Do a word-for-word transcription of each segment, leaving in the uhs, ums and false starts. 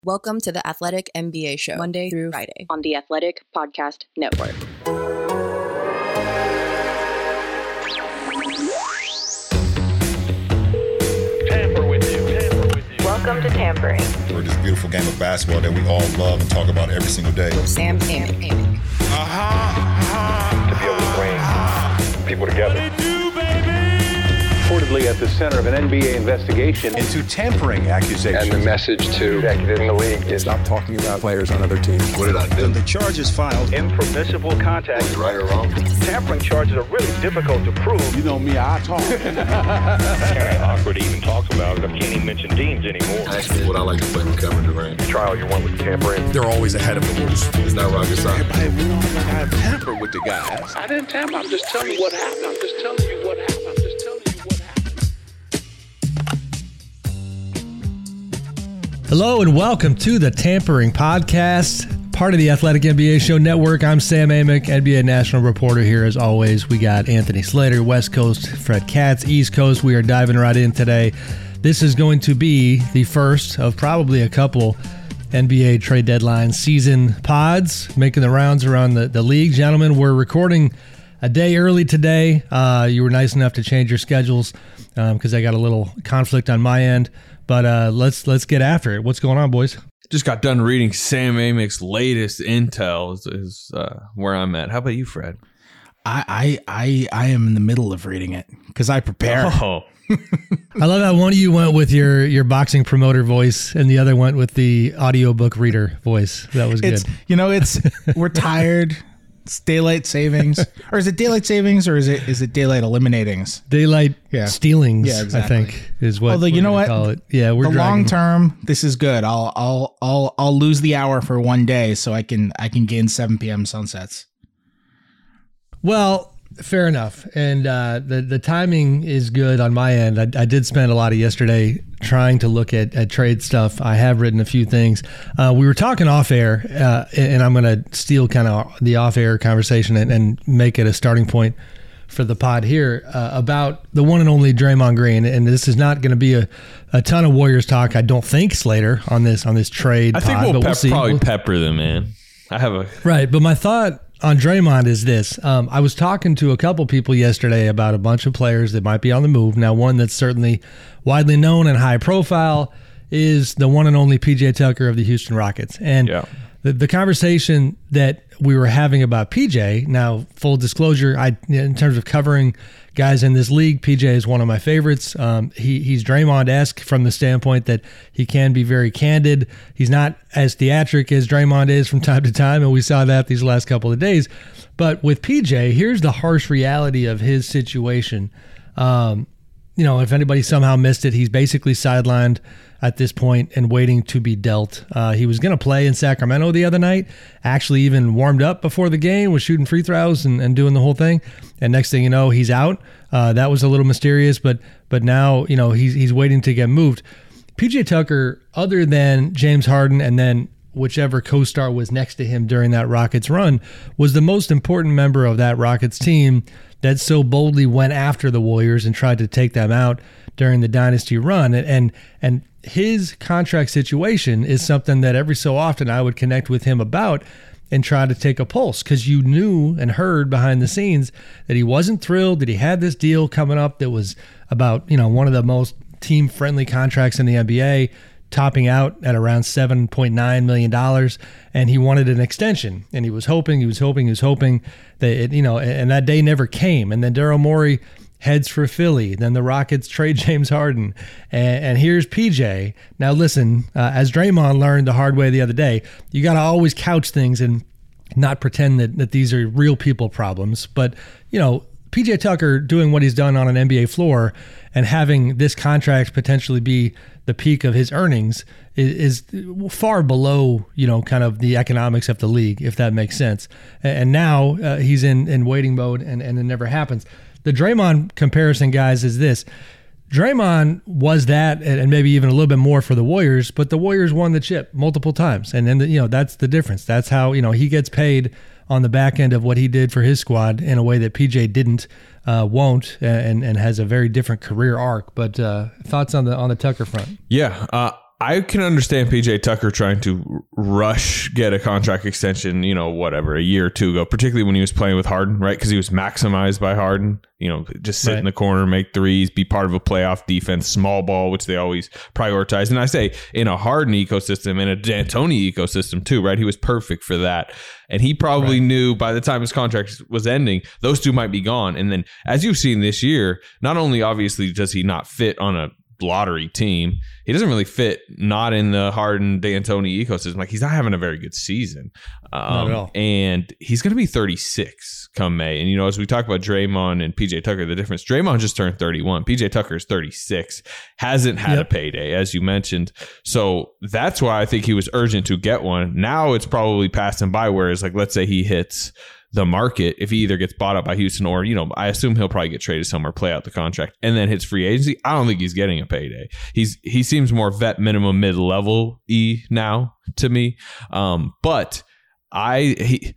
Welcome to the Athletic N B A Show, Monday through Friday on the Athletic Podcast Network. Tamper with you, tamper with you. Welcome to Tampering. For this beautiful game of basketball that we all love and talk about every single day. With Sam Amick. Uh-huh. To be able to bring people together. Reportedly at the center of an N B A investigation into tampering accusations. And the message to executives in the league is stop talking about players on other teams. What did I do? The charges filed. impermissible contact. Was it right or wrong? Tampering charges are really difficult to prove. You know me, I talk. kind of awkward to even talk about it. I can't even mention teams anymore. Actually, what I like to play with Kevin Durant. The trial you want with tampering. They're always ahead of the rules. It's not rocket science. Hey, we don't have to tamper with the guys. I didn't tamper. I'm just telling you what happened. I'm just telling you what happened. I'm just telling you what happened. Hello and welcome to the Tampering Podcast, part of the Athletic N B A Show Network. I'm Sam Amick, N B A national reporter here as always. We got Anthony Slater, West Coast, Fred Katz, East Coast. We are diving right in today. This is going to be the first of probably a couple N B A trade deadline season pods making the rounds around the, the league. Gentlemen, we're recording a day early today. Uh, you were nice enough to change your schedules because um, I got a little conflict on my end. But uh, let's let's get after it. What's going on, boys? Just got done reading Sam Amick's latest intel is, is uh, where I'm at. How about you, Fred? I I I, I am in the middle of reading it because I prepare. Oh. I love how one of you went with your, your boxing promoter voice and the other went with the audiobook reader voice. That was good. It's, you know, it's we're tired. It's daylight savings, or is it daylight savings, or is it is it daylight eliminatings? Daylight yeah. stealings, yeah, exactly. I think, is what. Although you know what, call it. Yeah, we're the dragging. long term. This is good. I'll I'll I'll I'll lose the hour for one day, so I can I can gain seven p.m. sunsets. Well, fair enough, and uh, the the timing is good on my end. I, I did spend a lot of yesterday trying to look at, at trade stuff. I have written a few things. Uh, we were talking off air, uh, and I'm going to steal kind of the off air conversation and, and make it a starting point for the pod here uh, about the one and only Draymond Green. And this is not going to be a, a ton of Warriors talk, I don't think, Slater, on this on this trade. I think pod, we'll, but pep- we'll see. probably We'll, pepper them, man. I have a right, but my thought on Draymond is this. Um, I was talking to a couple people yesterday about a bunch of players that might be on the move. Now, one that's certainly widely known and high profile is the one and only P J Tucker of the Houston Rockets. And yeah. the, the conversation that we were having about P J, now, full disclosure, I in terms of covering guys in this league, P J is one of my favorites. Um, he He's Draymond-esque from the standpoint that he can be very candid. He's not as theatric as Draymond is from time to time, and we saw that these last couple of days. But with P J, here's the harsh reality of his situation. Um, you know, if anybody somehow missed it, he's basically sidelined at this point and waiting to be dealt. Uh, he was going to play in Sacramento the other night, actually even warmed up before the game, was shooting free throws and, and doing the whole thing. And next thing you know, he's out. Uh, that was a little mysterious, but but now, you know, he's he's waiting to get moved. P J Tucker, other than James Harden and then whichever co-star was next to him during that Rockets run, was the most important member of that Rockets team that so boldly went after the Warriors and tried to take them out during the dynasty run. And and, and his contract situation is something that every so often I would connect with him about and try to take a pulse, because you knew and heard behind the scenes that he wasn't thrilled that he had this deal coming up that was about, you know, one of the most team-friendly contracts in the N B A, topping out at around seven point nine million dollars, and he wanted an extension. And he was hoping, he was hoping, he was hoping that, it, you know, and that day never came. And then Daryl Morey heads for Philly. Then the Rockets trade James Harden. And, and here's P J. Now, listen, uh, as Draymond learned the hard way the other day, you got to always couch things and not pretend that, that these are real people problems. But, you know, P J Tucker doing what he's done on an N B A floor and having this contract potentially be the peak of his earnings is, is far below, you know, kind of the economics of the league, if that makes sense. And now uh, he's in, in waiting mode and, and it never happens. The Draymond comparison, guys, is this. Draymond was that, and maybe even a little bit more for the Warriors, but the Warriors won the chip multiple times. And then, you know, that's the difference. That's how, you know, he gets paid on the back end of what he did for his squad in a way that P J didn't, uh, won't, and and has a very different career arc. But uh, thoughts on the on the Tucker front? Yeah, uh, I can understand P J Tucker trying to rush get a contract extension, you know, whatever, a year or two ago, particularly when he was playing with Harden, right? Because he was maximized by Harden, you know, just sit right. in the corner, make threes, be part of a playoff defense, small ball, which they always prioritize. And I say in a Harden ecosystem and a D'Antoni ecosystem too, right? He was perfect for that. And he probably right. knew by the time his contract was ending, those two might be gone. And then as you've seen this year, not only obviously does he not fit on a lottery team, he doesn't really fit not in the Harden D'Antoni ecosystem. Like, he's not having a very good season. Um, not at all. And he's going to be thirty-six come May. And, you know, as we talk about Draymond and P J Tucker, the difference, Draymond just turned thirty-one. P J Tucker is thirty-six, hasn't had yep. a payday, as you mentioned. So that's why I think he was urgent to get one. Now it's probably passed him by, whereas, like, let's say he hits the market, if he either gets bought up by Houston or, you know, I assume he'll probably get traded somewhere, play out the contract, and then hits free agency. I don't think he's getting a payday. He's he seems more vet minimum mid level e now to me. Um, but I he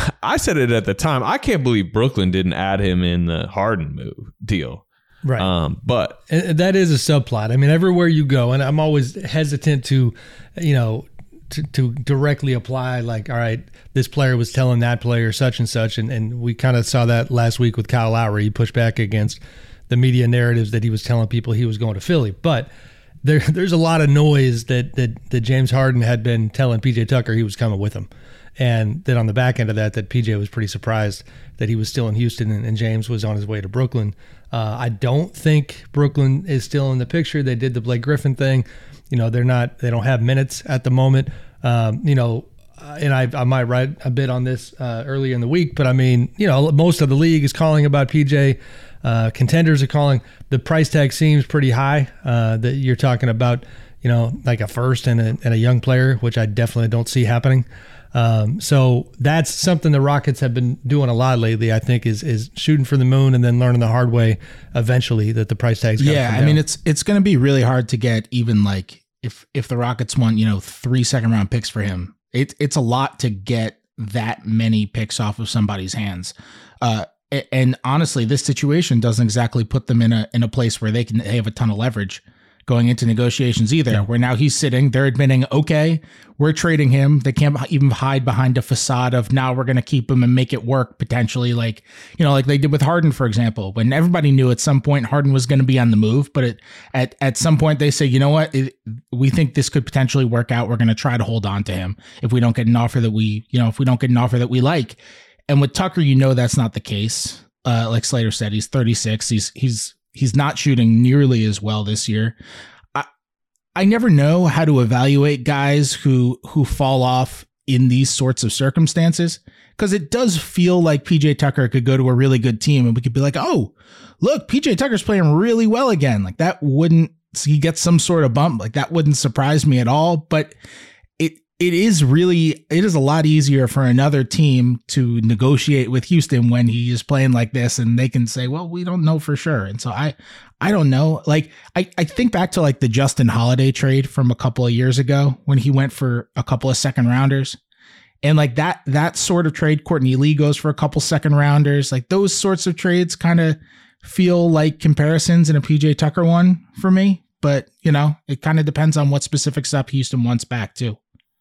I said it at the time. I can't believe Brooklyn didn't add him in the Harden move deal. Right. Um, but and that is a subplot. I mean, everywhere you go, and I'm always hesitant to, you know, To, to directly apply, like, all right, this player was telling that player such and such, and, and we kind of saw that last week with Kyle Lowry. He pushed back against the media narratives that he was telling people he was going to Philly. But there, there's a lot of noise that, that that James Harden had been telling P J Tucker he was coming with him, and then on the back end of that, that P J was pretty surprised that he was still in Houston and, and James was on his way to Brooklyn. Uh, I don't think Brooklyn is still in the picture. They did the Blake Griffin thing. You know, they're not, they don't have minutes at the moment. Um, you know, and I, I might write a bit on this uh, earlier in the week, but I mean, you know, most of the league is calling about P J. Uh, contenders are calling. The price tag seems pretty high. Uh, that you're talking about, you know, like a first and a, and a young player, which I definitely don't see happening. Um, so that's something the Rockets have been doing a lot lately, I think, is is shooting for the moon and then learning the hard way eventually that the price tag's gotta Yeah, come I down. mean, it's it's going to be really hard to get even like if if the Rockets want, you know, three second round picks for him. It, it's a lot to get that many picks off of somebody's hands. Uh, and honestly, this situation doesn't exactly put them in a in a place where they can they have a ton of leverage going into negotiations either, yeah. where now he's sitting, they're admitting, okay, we're trading him. They can't even hide behind a facade of now we're going to keep him and make it work potentially, like, you know, like they did with Harden, for example, when everybody knew at some point Harden was going to be on the move, but it, at, at some point they say, you know what, it, we think this could potentially work out. We're going to try to hold on to him if we don't get an offer that we, you know, if we don't get an offer that we like. And with Tucker, you know, that's not the case. Uh, like Slater said, he's thirty-six. He's, he's, He's not shooting nearly as well this year. I I never know how to evaluate guys who who fall off in these sorts of circumstances, because it does feel like P J Tucker could go to a really good team and we could be like, oh, look, P J Tucker's playing really well again. Like that wouldn't, he gets some sort of bump. Like that wouldn't surprise me at all. But it it is really, it is a lot easier for another team to negotiate with Houston when he is playing like this and they can say, well, we don't know for sure. And so I, I don't know. Like, I, I think back to like the Justin Holiday trade from a couple of years ago when he went for a couple of second rounders, and like that, that sort of trade, Courtney Lee goes for a couple second rounders. Like those sorts of trades kind of feel like comparisons in a P J Tucker one for me, but you know, it kind of depends on what specific stuff Houston wants back too.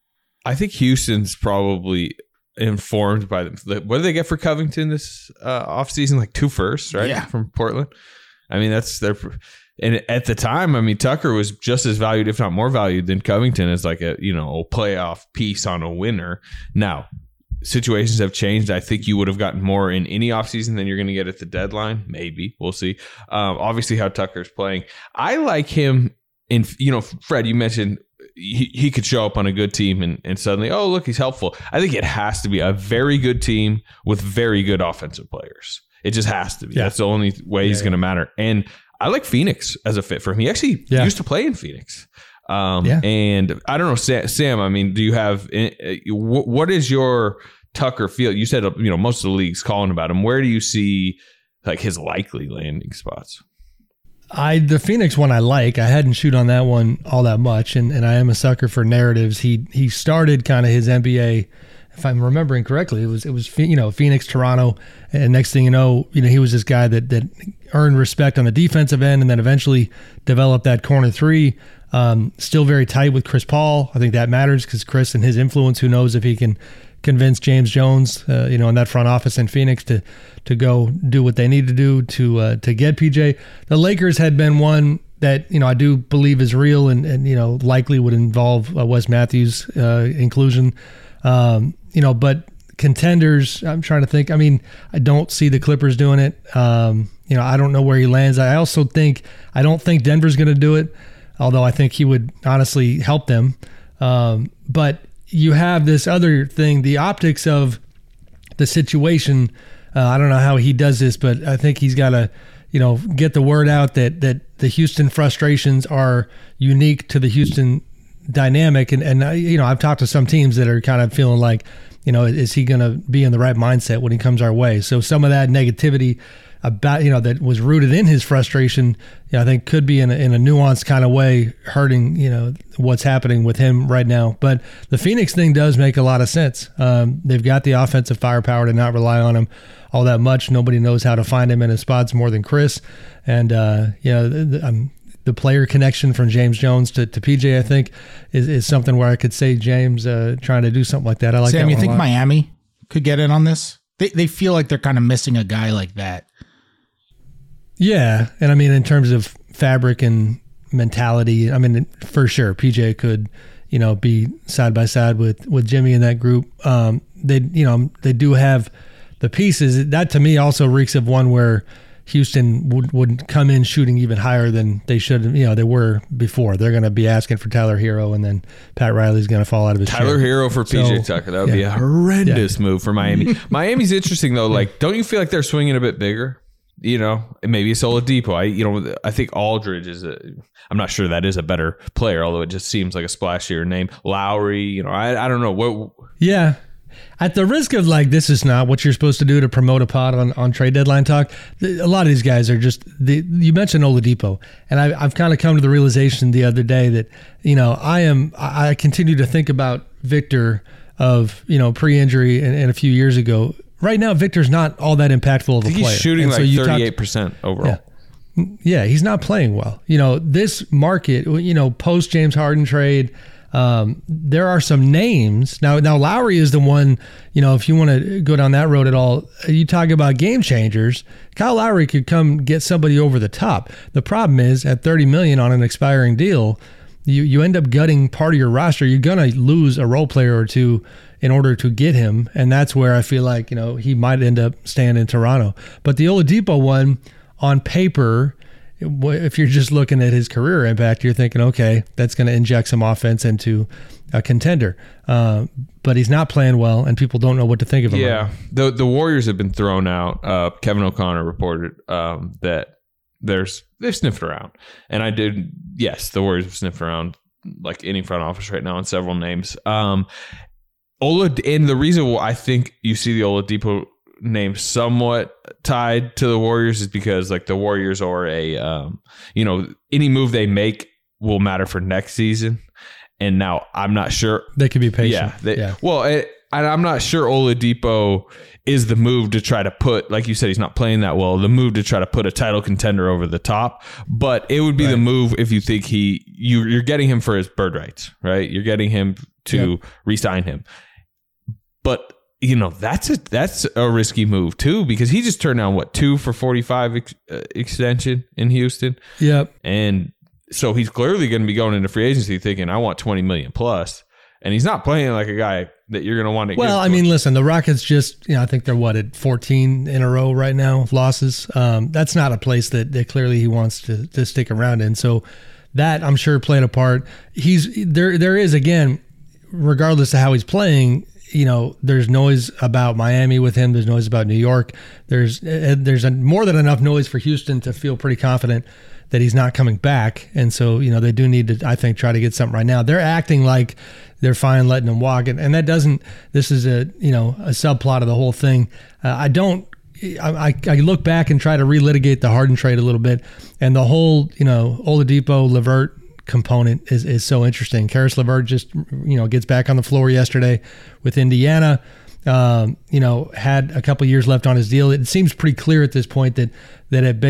I think Houston's probably informed by them. What did they get for Covington this uh, offseason? Like two firsts, right? Yeah. From Portland. I mean, that's their. And at the time, I mean, Tucker was just as valued, if not more valued, than Covington as like a, you know, a playoff piece on a winner. Now, situations have changed. I think you would have gotten more in any offseason than you're going to get at the deadline. Maybe. We'll see. Um, obviously, how Tucker's playing. I like him in, you know, Fred, you mentioned He, he could show up on a good team and, and suddenly, oh, look, he's helpful. I think it has to be a very good team with very good offensive players. It just has to be. Yeah. That's the only way yeah, he's yeah. going to matter. And I like Phoenix as a fit for him. He actually yeah. used to play in Phoenix. Um, yeah. And I don't know, Sam, Sam, I mean, do you have, what is your Tucker feel? You said, you know, most of the league's calling about him. Where do you see like his likely landing spots? I the Phoenix one I like. I hadn't shoot on that one all that much, and, and I am a sucker for narratives. He he started kind of his N B A, if I'm remembering correctly, it was it was you know Phoenix, Toronto, and next thing you know, you know he was this guy that that earned respect on the defensive end, and then eventually developed that corner three. Um, still very tight with Chris Paul. I think that matters because Chris and his influence, who knows if he can convince James Jones, uh, you know, in that front office in Phoenix to to go do what they need to do to uh, to get P J. The Lakers had been one that, you know, I do believe is real and, and you know, likely would involve uh, Wes Matthews uh, inclusion. Um, you know, but contenders, I'm trying to think. I mean, I don't see the Clippers doing it. Um, you know, I don't know where he lands. I also think, I don't think Denver's going to do it, although I think he would honestly help them. Um, but you have this other thing, the optics of the situation. Uh, I don't know how he does this, but I think he's got to, you know, get the word out that that the Houston frustrations are unique to the Houston dynamic. And, and uh, you know, I've talked to some teams that are kind of feeling like, you know, is he going to be in the right mindset when he comes our way? So some of that negativity about, you know, that was rooted in his frustration, you know, I think could be in a, in a nuanced kind of way hurting, you know, what's happening with him right now. But the Phoenix thing does make a lot of sense. Um, they've got the offensive firepower to not rely on him all that much. Nobody knows how to find him in his spots more than Chris. And, uh, you know, the, the, um, the player connection from James Jones to, to P J, I think, is, is something where I could say James uh, trying to do something like that. I like Sam, that you one think a lot. Miami could get in on this? They they feel like they're kind of missing a guy like that. Yeah, and I mean, in terms of fabric and mentality, I mean, for sure, P J could, you know, be side by side with, with Jimmy in that group. Um, they, you know, they do have the pieces. That to me also reeks of one where Houston would, would come in shooting even higher than they should, you know, they were before. They're going to be asking for Tyler Hero, and then Pat Riley's going to fall out of his Tyler chair. Hero for P J So, Tucker. That would yeah. be a horrendous Yeah. move for Miami. Miami's interesting though. Like, don't you feel like they're swinging a bit bigger? You know, maybe it's Oladipo. I, you know, I think Aldridge is a, I'm not sure that is a better player, although it just seems like a splashier name. Lowry, you know, I, I don't know what. Yeah. At the risk of like, this is not what you're supposed to do to promote a pod on, on trade deadline talk. A lot of these guys are just, the, you mentioned Oladipo, and I, I've kind of come to the realization the other day that, you know, I am, I continue to think about Victor of, you know, pre-injury and, and a few years ago. Right now, Victor's not all that impactful of a I think player. he's shooting And like so you talked- thirty-eight percent overall. Yeah. Yeah, he's not playing well. You know, this market, you know, post James Harden trade, um, there are some names. Now, now Lowry is the one, you know, if you want to go down that road at all, you talk about game changers. Kyle Lowry could come get somebody over the top. The problem is at thirty million dollars on an expiring deal, you, you end up gutting part of your roster. You're going to lose a role player or two in order to get him. And that's where I feel like, you know, he might end up staying in Toronto. But the Oladipo one, on paper, if you're just looking at his career impact, you're thinking, okay, that's going to inject some offense into a contender. Uh, but he's not playing well, and people don't know what to think of him. Yeah, the the Warriors have been thrown out. Uh, Kevin O'Connor reported um, that there's they've sniffed around, and I did. Yes, the Warriors have sniffed around like any front office right now on several names. Um, Ola, and the reason why I think you see the Oladipo name somewhat tied to the Warriors is because like the Warriors are a, um, you know, any move they make will matter for next season. And now I'm not sure they could be patient. Yeah. They, yeah. Well, it, and I'm not sure Oladipo is the move to try to put, like you said, he's not playing that well, the move to try to put a title contender over the top. But it would be right. the move if you think he, you, you're getting him for his bird rights, right? You're getting him to yep. re-sign him. But you know, that's a that's a risky move too, because he just turned down what two for forty-five ex, uh, extension in Houston. Yep. And so he's clearly going to be going into free agency thinking, I want twenty million plus, and he's not playing like a guy that you're going to want to. Well, give I to mean, him. listen, the Rockets just, you know, I think they're what at fourteen in a row right now losses. Um, that's not a place that, that clearly he wants to to stick around in. So that I'm sure played a part. He's there. There is again, regardless of how he's playing. You know, there's noise about Miami with him. There's noise about New York. There's there's a, more than enough noise for Houston to feel pretty confident that he's not coming back. And so, you know, they do need to, I think, try to get something right now. They're acting like they're fine letting him walk. And, and that doesn't, this is a, you know, a subplot of the whole thing. Uh, I don't, I, I look back and try to relitigate the Harden trade a little bit. And the whole, you know, Oladipo, LeVert component is, is so interesting. Karis LeVert just, you know, gets back on the floor yesterday with Indiana. Um, you know, had a couple years left on his deal. It seems pretty clear at this point that that at base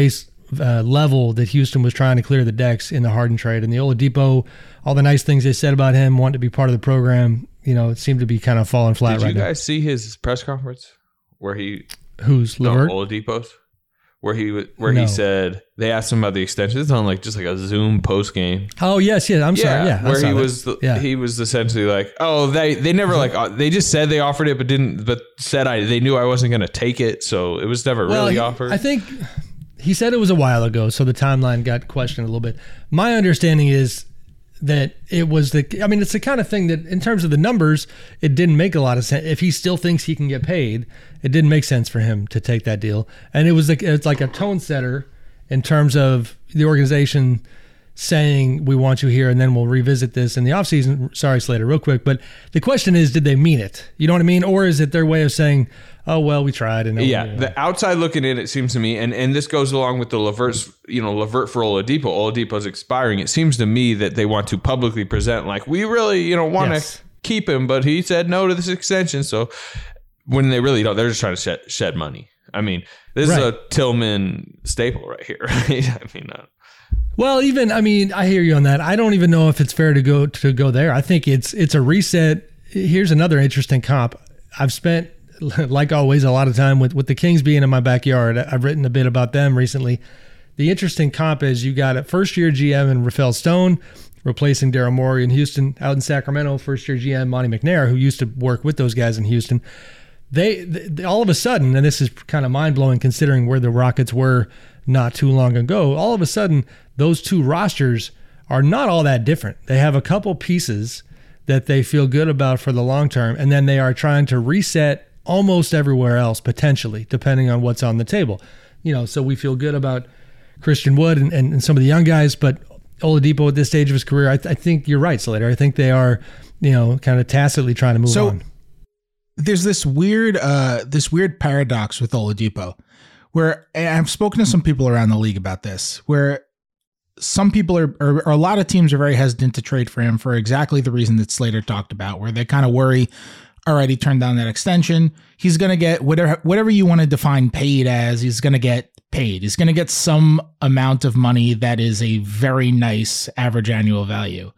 uh, level that Houston was trying to clear the decks in the Harden trade. And the Oladipo, all the nice things they said about him, wanting to be part of the program, you know, it seemed to be kind of falling flat Did right you now. guys see his press conference where he Who's no, LeVert? Oladipo's? Where he w- where No. he said they asked him about the extension. It's on like just like a Zoom post game. Oh yes, yeah. I'm sorry. Yeah, I where saw he that. was the, Yeah. he was essentially like, oh, they they never like uh, they just said they offered it, but didn't but said I they knew I wasn't going to take it, so it was never Well, really he- offered. I think he said it was a while ago, so the timeline got questioned a little bit. My understanding is that it was the, I mean, it's the kind of thing that in terms of the numbers, it didn't make a lot of sense. If he still thinks he can get paid, it didn't make sense for him to take that deal. And it was like, it's like a tone setter in terms of the organization saying, we want you here, and then we'll revisit this in the offseason. Sorry, Slater, real quick. But the question is, did they mean it? You know what I mean? Or is it their way of saying, oh, well, we tried. And yeah, you know. the outside looking in, it seems to me, and, and this goes along with the LeVert's, you know, LeVert for Oladipo. Oladipo's expiring. It seems to me that they want to publicly present like, we really, you know, want to Yes. keep him, but he said no to this extension. So when they really don't, they're just trying to shed, shed money. I mean, this Right. is a Tillman staple right here, right? I mean, uh, Well, even I mean, I hear you on that. I don't even know if it's fair to go to go there. I think it's it's a reset. Here's another interesting comp. I've spent, like always, a lot of time with with the Kings being in my backyard. I've written a bit about them recently. The interesting comp is you got a first year G M in Rafael Stone replacing Daryl Morey in Houston. Out in Sacramento, first year G M Monty McNair, who used to work with those guys in Houston. They, they all of a sudden, and this is kind of mind blowing considering where the Rockets were not too long ago. All of a sudden, those two rosters are not all that different. They have a couple pieces that they feel good about for the long term, and then they are trying to reset almost everywhere else, potentially, depending on what's on the table. You know, so we feel good about Christian Wood and, and, and some of the young guys, but Oladipo at this stage of his career, I, th- I think you're right, Slater. I think they are, you know, kind of tacitly trying to move So- on. There's this weird, uh, this weird paradox with Oladipo, where and I've spoken to some people around the league about this, where some people are, or, or a lot of teams are very hesitant to trade for him for exactly the reason that Slater talked about, where they kind of worry, all right, he turned down that extension. He's going to get whatever, whatever you want to define paid as, he's going to get paid. He's going to get some amount of money that is a very nice average annual value.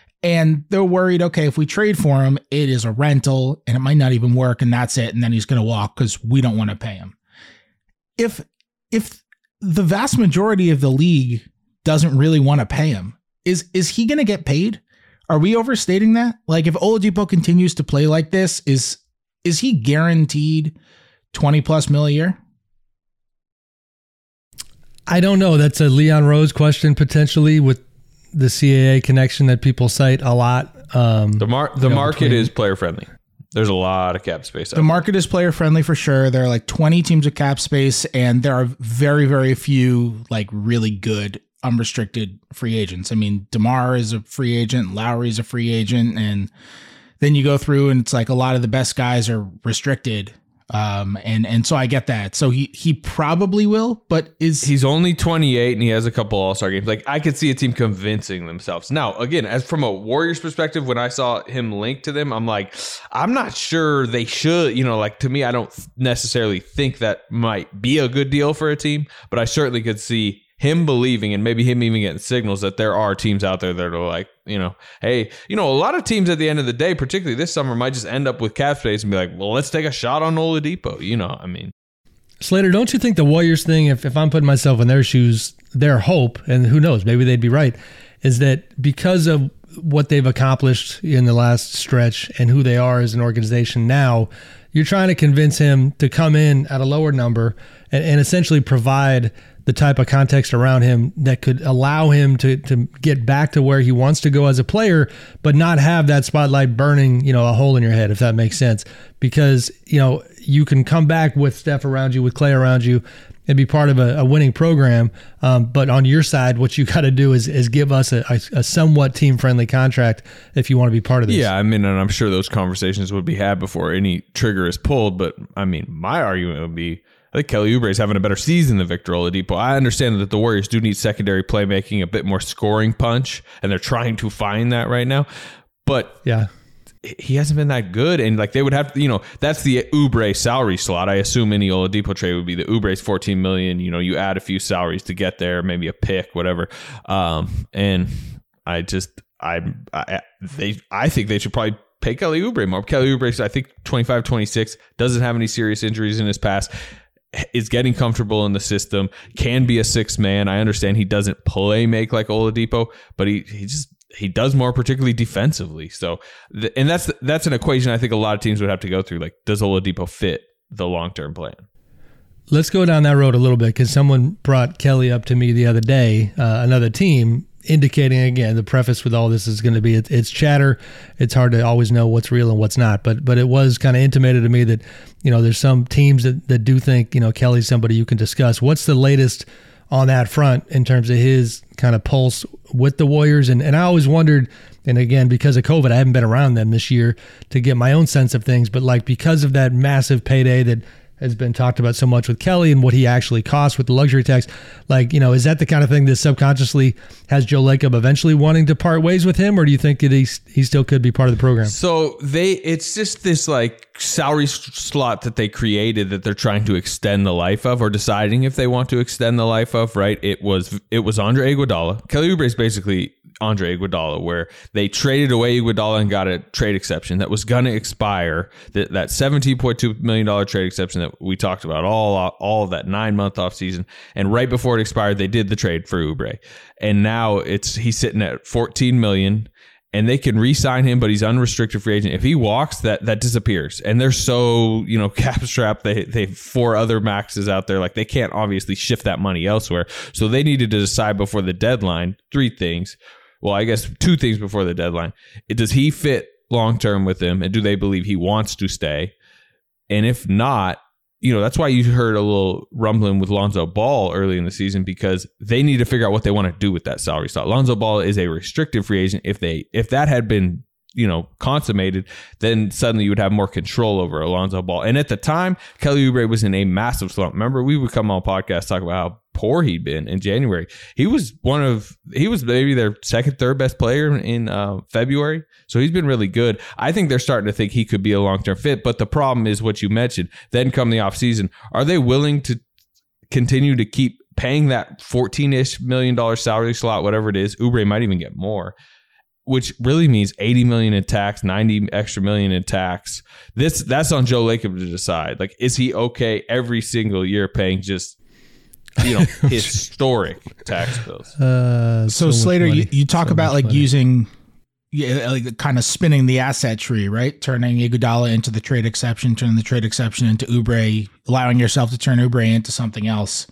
And they're worried, okay, if we trade for him, it is a rental and it might not even work, and that's it. And then he's going to walk because we don't want to pay him. If if the vast majority of the league doesn't really want to pay him, is is he going to get paid? Are we overstating that? Like, if Oladipo continues to play like this, is is he guaranteed twenty plus mil a year? I don't know. That's a Leon Rose question potentially with the C A A connection that people cite a lot. Um, the mar- the you know, market between- is player friendly. There's a lot of cap space. Out The market is player friendly for sure. There are like twenty teams with cap space, and there are very, very few like really good unrestricted free agents. I mean, DeMar is a free agent, Lowry is a free agent, and then you go through and it's like a lot of the best guys are restricted. Um, and and so I get that. So he he probably will, but is He's only twenty-eight and he has a couple All-Star games. Like, I could see a team convincing themselves. Now, again, as from a Warriors perspective, when I saw him linked to them, I'm like, I'm not sure they should, you know, like, to me, I don't necessarily think that might be a good deal for a team, but I certainly could see him believing, and maybe him even getting signals that there are teams out there that are like, you know, hey, you know, a lot of teams at the end of the day, particularly this summer, might just end up with cap space and be like, well, let's take a shot on Oladipo. You know, I mean, Slater, don't you think the Warriors thing, if, if I'm putting myself in their shoes, their hope, and who knows, maybe they'd be right, is that because of what they've accomplished in the last stretch and who they are as an organization now, you're trying to convince him to come in at a lower number and, and essentially provide the type of context around him that could allow him to to get back to where he wants to go as a player, but not have that spotlight burning, you know, a hole in your head, if that makes sense. Because, you know, you can come back with Steph around you, with Clay around you, and be part of a, a winning program. Um, but on your side, what you got to do is is give us a, a, a somewhat team-friendly contract if you want to be part of this. yeah, I mean, and I'm sure those conversations would be had before any trigger is pulled. But I mean, my argument would be, I think Kelly Oubre is having a better season than Victor Oladipo. I understand that the Warriors do need secondary playmaking, a bit more scoring punch, and they're trying to find that right now. But Yeah. he hasn't been that good. And like they would have, you know, that's the Oubre salary slot. I assume any Oladipo trade would be the Oubre's fourteen million. You know, you add a few salaries to get there, maybe a pick, whatever. Um, and I just, I, I, they, I think they should probably pay Kelly Oubre more. Kelly Oubre, I think twenty-five, twenty-six, doesn't have any serious injuries in his past, is getting comfortable in the system, can be a six man. I understand he doesn't play make like Oladipo, but he, he just, he does more, particularly defensively. So, the, and that's that's an equation I think a lot of teams would have to go through. Like, does Oladipo fit the long-term plan? Let's go down that road a little bit, because someone brought Kelly up to me the other day, uh, another team, indicating, again, the preface with all this is going to be it, it's chatter. It's hard to always know what's real and what's not. But but it was kind of intimated to me that, you know, there's some teams that, that do think, you know, Kelly's somebody you can discuss. What's the latest on that front in terms of his kind of pulse with the Warriors? And and I always wondered, and again, because of COVID, I haven't been around them this year to get my own sense of things, but like because of that massive payday that has been talked about so much with Kelly and what he actually costs with the luxury tax, like, you know, is that the kind of thing that subconsciously has Joe Lacob eventually wanting to part ways with him, or do you think that he, he still could be part of the program? So they, it's just this like salary slot that they created that they're trying to extend the life of, or deciding if they want to extend the life of, right? It was, it was Andre Iguodala. Kelly Oubre is basically Andre Iguodala, where they traded away Iguodala and got a trade exception that was going to expire. That that seventeen point two million dollars trade exception that we talked about all all of that nine month off season, and right before it expired, they did the trade for Oubre, and now it's he's sitting at fourteen million dollars. And they can re-sign him, but he's unrestricted free agent. If he walks, that that disappears. And they're so, you know, cap strapped. They they have four other maxes out there. Like, they can't obviously shift that money elsewhere. So they needed to decide before the deadline three things. Well, I guess two things before the deadline. It, does he fit long-term with them? And do they believe he wants to stay? And if not, you know, that's why you heard a little rumbling with Lonzo Ball early in the season, because they need to figure out what they want to do with that salary slot. Lonzo Ball is a restricted free agent. If they, if that had been, you know, consummated, then suddenly you would have more control over Lonzo Ball. And at the time, Kelly Oubre was in a massive slump. Remember, we would come on podcast talk about how poor he'd been in January. He was one of, he was maybe their second, third best player in uh, February. So he's been really good. I think they're starting to think he could be a long-term fit. But the problem is what you mentioned. Then come the offseason, are they willing to continue to keep paying that fourteen-ish million dollar salary slot, whatever it is? Oubre might even get more, which really means eighty million in tax, ninety extra million in tax. This that's on Joe Lacob to decide. Like, is he okay every single year paying just, you know, historic tax bills? Uh, so, so Slater, you, you talk so about like money. using, yeah, like kind of spinning the asset tree, right? Turning Iguodala into the trade exception, turning the trade exception into Oubre, allowing yourself to turn Oubre into something else.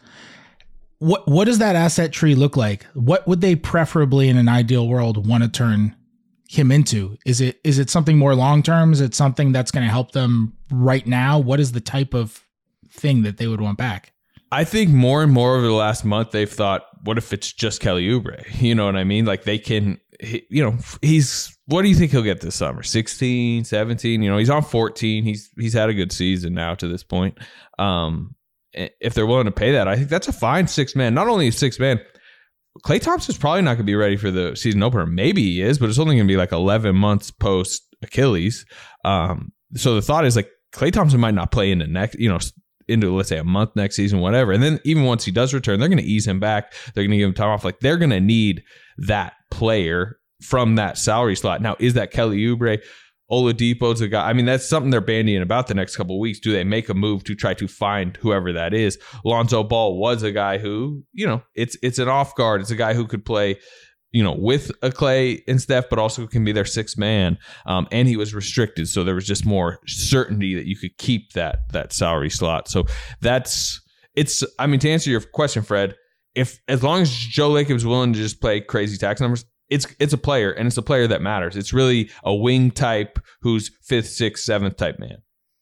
What what does that asset tree look like? What would they preferably, in an ideal world, want to turn him into? Is it is it something more long term? Is it something that's going to help them right now? What is the type of thing that they would want back? I think more and more over the last month, they've thought, what if it's just Kelly Oubre? You know what I mean? Like, they can, he, you know, he's, what do you think he'll get this summer? sixteen, seventeen? You know, he's on fourteen. He's he's had a good season now to this point. Um, if they're willing to pay that, I think that's a fine six man. Not only a six man, Klay Thompson's probably not going to be ready for the season opener. Maybe he is, but it's only going to be like eleven months post Achilles. Um, so the thought is like Klay Thompson might not play into next, you know, into let's say a month next season, whatever. And then even once he does return, they're going to ease him back. They're going to give him time off. Like, they're going to need that player from that salary slot. Now, is that Kelly Oubre? Oladipo's a guy. I mean, that's something they're bandying about the next couple of weeks. Do they make a move to try to find whoever that is? Lonzo Ball was a guy who, you know, it's it's an off guard. It's a guy who could play, you know, with a Klay and Steph, but also can be their sixth man. Um, and he was restricted, so there was just more certainty that you could keep that that salary slot. So that's it's. I mean, to answer your question, Fred, if as long as Joe Lacob is willing to just play crazy tax numbers, It's it's a player, and it's a player that matters. It's really a wing type who's fifth, sixth, seventh type man.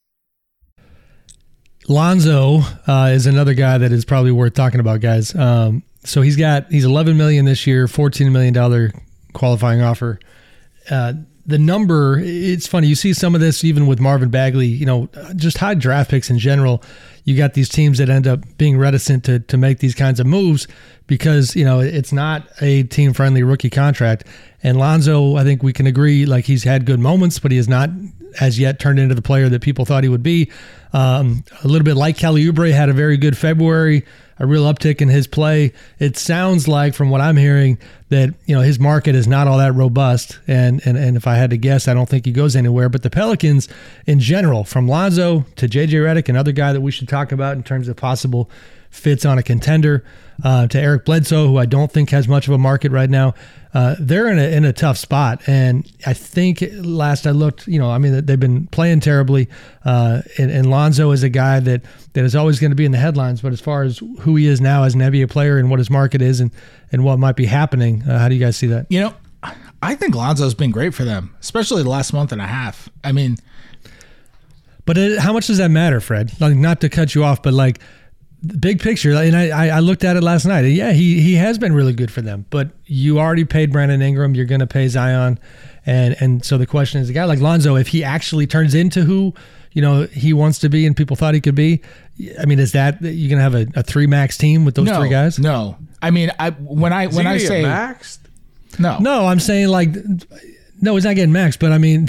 Lonzo uh, is another guy that is probably worth talking about, guys. Um, so he's got he's eleven million dollars this year, fourteen million dollars qualifying offer. Uh, the number, it's funny. You see some of this even with Marvin Bagley, you know, just high draft picks in general. You got these teams that end up being reticent to to make these kinds of moves because, you know, it's not a team-friendly rookie contract. And Lonzo, I think we can agree, like he's had good moments, but he has not as yet turned into the player that people thought he would be. Um, a little bit like Kelly Oubre, had a very good February, a real uptick in his play. It sounds like, from what I'm hearing, that, you know, his market is not all that robust. And, and, and if I had to guess, I don't think he goes anywhere. But the Pelicans in general, from Lonzo to J J Redick, another guy that we should talk about in terms of possible fits on a contender, uh, to Eric Bledsoe, who I don't think has much of a market right now. Uh, they're in a in a tough spot, and I think last I looked, you know, I mean, they've been playing terribly, uh, and, and Lonzo is a guy that, that is always going to be in the headlines, but as far as who he is now as an N B A player and what his market is and, and what might be happening, uh, how do you guys see that? You know, I think Lonzo's been great for them, especially the last month and a half. I mean, but it, how much does that matter, Fred? Like, not to cut you off, but like, big picture, and I, I looked at it last night. Yeah, he he has been really good for them, but you already paid Brandon Ingram. You're going to pay Zion, and and so the question is, a guy like Lonzo, if he actually turns into who, you know, he wants to be and people thought he could be, I mean, is that you're going to have a, a three max team with those no, three guys? No, I mean, I when I Is when he I gonna say get maxed? no, No, I'm saying like, no, it's not getting maxed, but I mean.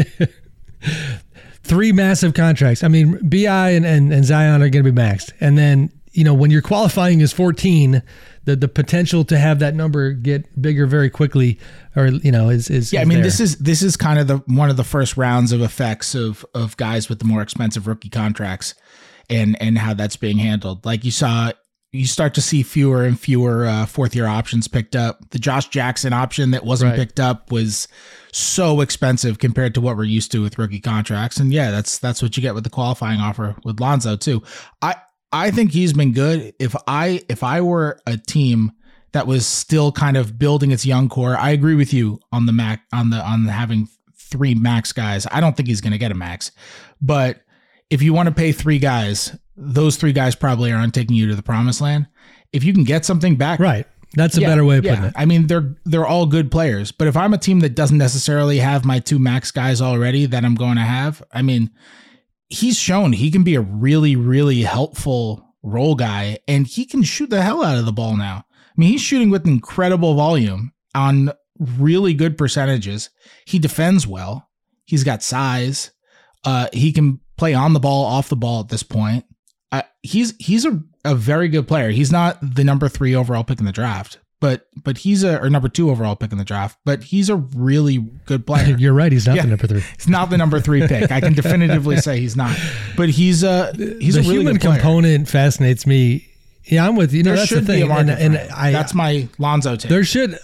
Three massive contracts. I mean, B I and, and, and Zion are going to be maxed. And then, you know, when you're qualifying as fourteen, the the potential to have that number get bigger very quickly, or, you know, is is yeah. is I mean, there. this is this is kind of the one of the first rounds of effects of of guys with the more expensive rookie contracts, and and how that's being handled. Like you saw, you start to see fewer and fewer uh, fourth year options picked up. The Josh Jackson option that wasn't Right. picked up was so expensive compared to what we're used to with rookie contracts. And yeah, that's that's what you get with the qualifying offer with Lonzo too. I I think he's been good. If I if I were a team that was still kind of building its young core, I agree with you on the max on the on having three max guys. I don't think he's going to get a max, but if you want to pay three guys, those three guys probably aren't taking you to the promised land. If you can get something back, right. That's a yeah, better way of yeah. putting it. I mean, they're they're all good players, but if I'm a team that doesn't necessarily have my two max guys already that I'm going to have, I mean, he's shown he can be a really, really helpful role guy, and he can shoot the hell out of the ball now. I mean, he's shooting with incredible volume on really good percentages. He defends well. He's got size. Uh, he can play on the ball, off the ball at this point. Uh, he's he's a, a very good player. He's not the number three overall pick in the draft, but but he's a or number two overall pick in the draft. But he's a really good player. You're right. He's not Yeah. the number three. He's not the number three pick. I can definitively say he's not. But he's a he's the a really human good player. component fascinates me. Yeah, I'm with you. No, There that's should the be thing. a market. and and for him. I, That's my Lonzo take. there should,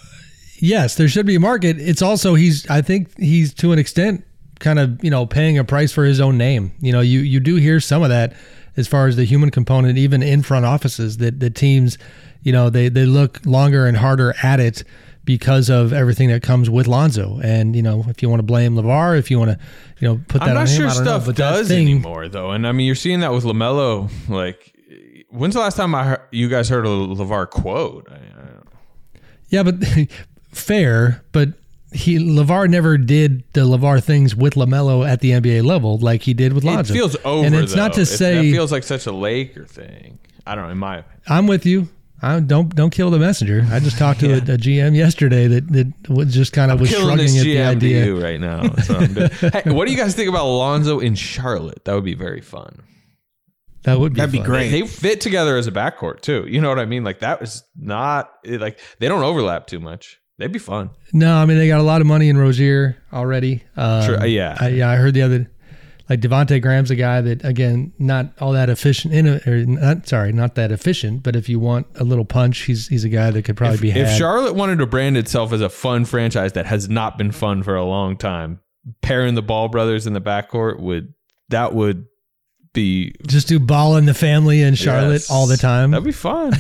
yes, there should be a market. It's also he's. I think he's to an extent kind of, you know, paying a price for his own name. You know, you you do hear some of that as far as the human component, even in front offices, that the teams, you know, they they look longer and harder at it because of everything that comes with Lonzo. And, you know, if you want to blame LeVar, if you want to, you know, put that I'm on not him, sure I don't know. stuff But that does thing- anymore, though. And I mean, you're seeing that with LaMelo. Like, when's the last time I heard, you guys heard a LeVar quote? I, I don't know. Yeah, but fair, but he LeVar never did the LeVar things with LaMelo at the N B A level like he did with Lonzo. It feels over, and it's though. not to It- say that feels like such a Laker thing. I don't know, in my opinion. I'm with you. I don't don't kill the messenger. I just talked to Yeah. a, a G M yesterday that that was just kind of was Killing shrugging this at G the M to idea. you right now. That's what I'm doing. Hey, what do you guys think about Lonzo in Charlotte? That would be very fun. That would be That'd be fun. great. They fit together as a backcourt too. You know what I mean? Like that was not it, like they don't overlap too much. They'd be fun. No, I mean they got a lot of money in Rozier already. Um, Sure, yeah. I, yeah. I heard the other, like Devontae Graham's a guy that again not all that efficient. In a, or not sorry, not that efficient. But if you want a little punch, he's he's a guy that could probably If, be had. if Charlotte wanted to brand itself as a fun franchise that has not been fun for a long time, pairing the Ball brothers in the backcourt would that would be just do ball in the family in Charlotte Yes. all the time. That'd be fun.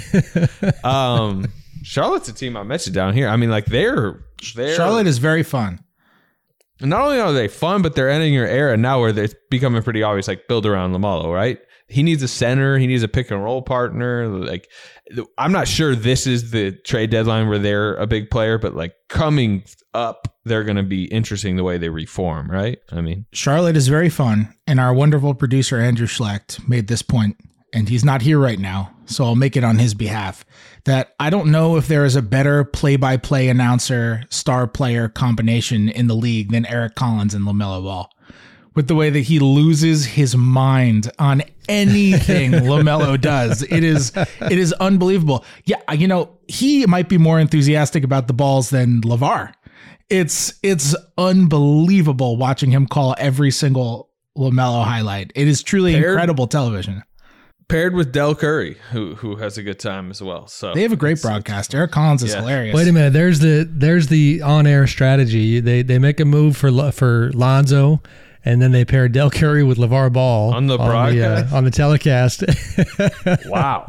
um, Charlotte's a team I mentioned down here. I mean, like they're they're Charlotte is very fun. not only are they fun, but they're entering your era now where it's becoming pretty obvious, like build around LaMelo, right? He needs a center. He needs a pick and roll partner. Like, I'm not sure this is the trade deadline where they're a big player, but like coming up they're going to be interesting the way they reform, right? I mean, Charlotte is very fun, and our wonderful producer Andrew Schlecht made this point, and he's not here right now, so I'll make it on his behalf, that I don't know if there is a better play-by-play announcer, star player combination in the league than Eric Collins and LaMelo Ball. With the way that he loses his mind on anything LaMelo does. It is it is unbelievable. Yeah, you know, he might be more enthusiastic about the balls than LeVar. It's it's unbelievable watching him call every single LaMelo highlight. It is truly Paired- incredible television. Paired with Del Curry, who who has a good time as well. So They have a great broadcast. Eric Collins is Yeah. hilarious. Wait a minute. There's the there's the on air strategy. They they make a move for Lo- for Lonzo, and then they pair Del Curry with LeVar Ball On the uh, broadcast? on the telecast. Wow.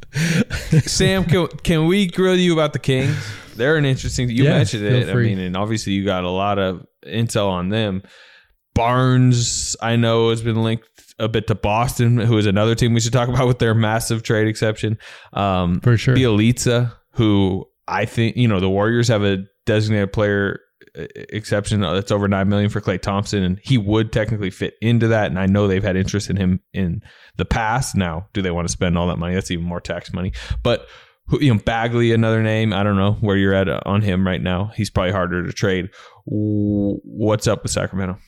Sam, can, can we grill you about the Kings? They're an interesting. You Yeah, mentioned feel it. I free. mean, and obviously you got a lot of intel on them. Barnes, I know, has been linked a bit to Boston, who is another team we should talk about with their massive trade exception. Um, For sure. Bielitsa, who I think, you know, the Warriors have a designated player exception that's over nine million for Klay Thompson, and he would technically fit into that. And I know they've had interest in him in the past. Now, do they want to spend all that money? That's even more tax money. But who- you know, Bagley, another name. I don't know where you're at on him right now. He's probably harder to trade. W- What's up with Sacramento?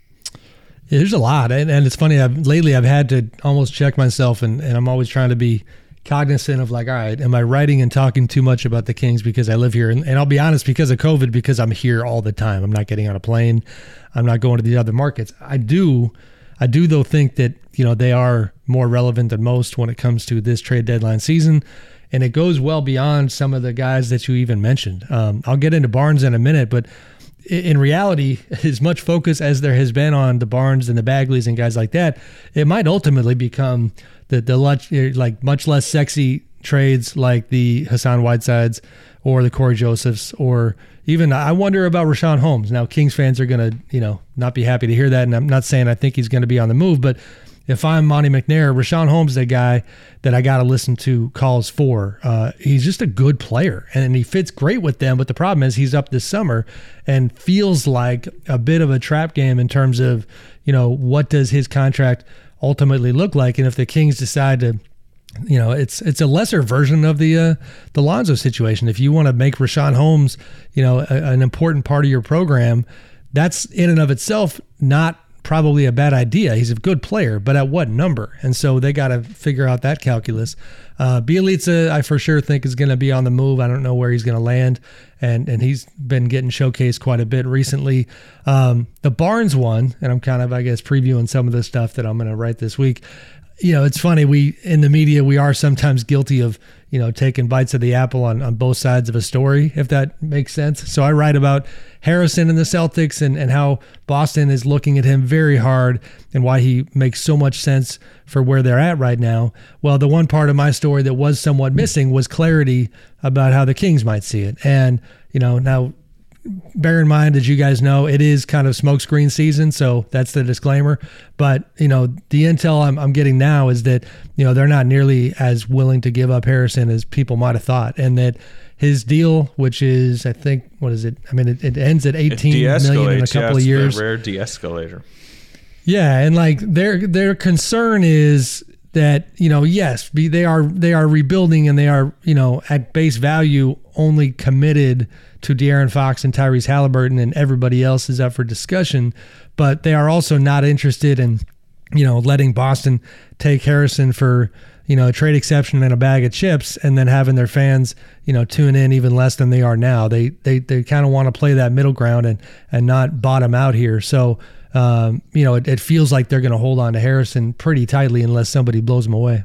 Yeah, there's a lot, and, and it's funny. I've lately I've had to almost check myself, and, and I'm always trying to be cognizant of like, all right, am I writing and talking too much about the Kings because I live here? And, and I'll be honest, because of COVID, because I'm here all the time. I'm not getting on a plane. I'm not going to the other markets. I do, I do though think that you know they are more relevant than most when it comes to this trade deadline season, and it goes well beyond some of the guys that you even mentioned. Um, I'll get into Barnes in a minute, but in reality, as much focus as there has been on the Barnes and the Bagleys and guys like that, it might ultimately become the the much, like much less sexy trades like the Hassan Whitesides or the Corey Josephs, or even I wonder about Rashawn Holmes. Now, Kings fans are going to you know not be happy to hear that, and I'm not saying I think he's going to be on the move, but if I'm Monty McNair, Rashawn Holmes is a guy that I got to listen to calls for. Uh, he's just a good player, and he fits great with them. But the problem is he's up this summer and feels like a bit of a trap game in terms of, you know, what does his contract ultimately look like? And if the Kings decide to, you know, it's it's a lesser version of the uh, the Lonzo situation. If you want to make Rashawn Holmes, you know, a, an important part of your program, that's in and of itself not probably a bad idea. He's a good player, but at what number? And so they got to figure out that calculus. Uh, Bielitsa, I for sure think is going to be on the move. I don't know where he's going to land, and and he's been getting showcased quite a bit recently. Um, the Barnes one, and I'm kind of, I guess, previewing some of the stuff that I'm going to write this week. You know, it's funny, we in the media, we are sometimes guilty of, you know, taking bites of the apple on, on both sides of a story, if that makes sense. So I write about Harrison and the Celtics and, and how Boston is looking at him very hard and why he makes so much sense for where they're at right now. Well, the one part of my story that was somewhat missing was clarity about how the Kings might see it. And, you know, now bear in mind, as you guys know, it is kind of smokescreen season, so that's the disclaimer. But, you know, the intel I'm, I'm getting now is that, you know, they're not nearly as willing to give up Harrison as people might have thought, and that his deal, which is, I think, what is it? I mean, it, it ends at eighteen million in a couple yeah, of it's years. A rare de-escalator. Yeah, and like their their concern is that, you know, yes, be, they are they are rebuilding, and they are, you know, at base value only committed to De'Aaron Fox and Tyrese Halliburton, and everybody else is up for discussion. But they are also not interested in, you know, letting Boston take Harrison for, you know, a trade exception and a bag of chips, and then having their fans, you know, tune in even less than they are now. They they they kind of want to play that middle ground and and not bottom out here. So, um, you know, it, it feels like they're going to hold on to Harrison pretty tightly unless somebody blows him away.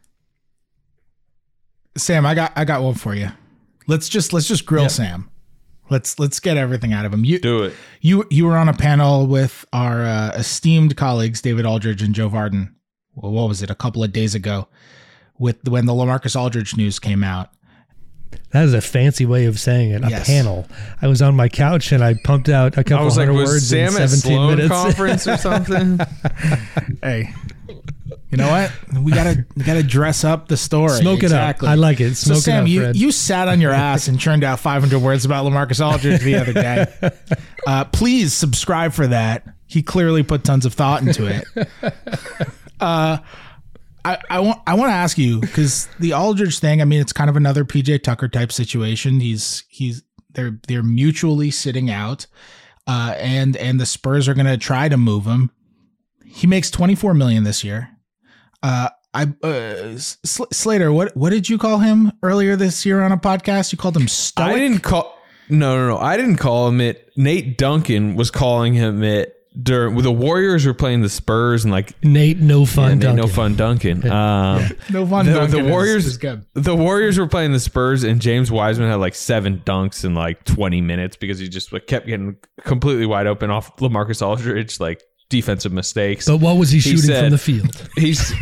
Sam, I got I got one for you. Let's just let's just grill Yeah. Sam. Let's let's get everything out of him. You Do it. You you were on a panel with our uh, esteemed colleagues David Aldridge and Joe Varden. Well, what was it? A couple of days ago, with when the LaMarcus Aldridge news came out. That is a fancy way of saying it. A Yes. panel. I was on my couch and I pumped out a couple I was like, hundred was words Sam in at seventeen Sloan minutes. conference or something? Hey, You know what? We gotta we gotta dress up the story. Smoke exactly. it up. I like it. Smoke so Sam, it up, you Fred. you sat on your ass and churned out five hundred words about LaMarcus Aldridge the other day. Uh, please subscribe for that. He clearly put tons of thought into it. Uh, I, I want I want to ask you, because the Aldridge thing, I mean, it's kind of another P J Tucker type situation. He's he's they're they're mutually sitting out, uh, and and the Spurs are going to try to move him. He makes twenty-four million dollars this year. Uh, I uh, Sl- Slater, what what did you call him earlier this year on a podcast? You called him stoic. I didn't call. No, no, no. I didn't call him it. Nate Duncan was calling him it. During the Warriors were playing the Spurs and like Nate No Fun yeah, Nate Duncan. No Fun Duncan. Um, Yeah. No Fun the, Duncan the is- Warriors. is good. The Warriors were playing the Spurs and James Wiseman had like seven dunks in like twenty minutes because he just like, kept getting completely wide open off LaMarcus Aldridge, like defensive mistakes. But what was he shooting said- from the field? He's.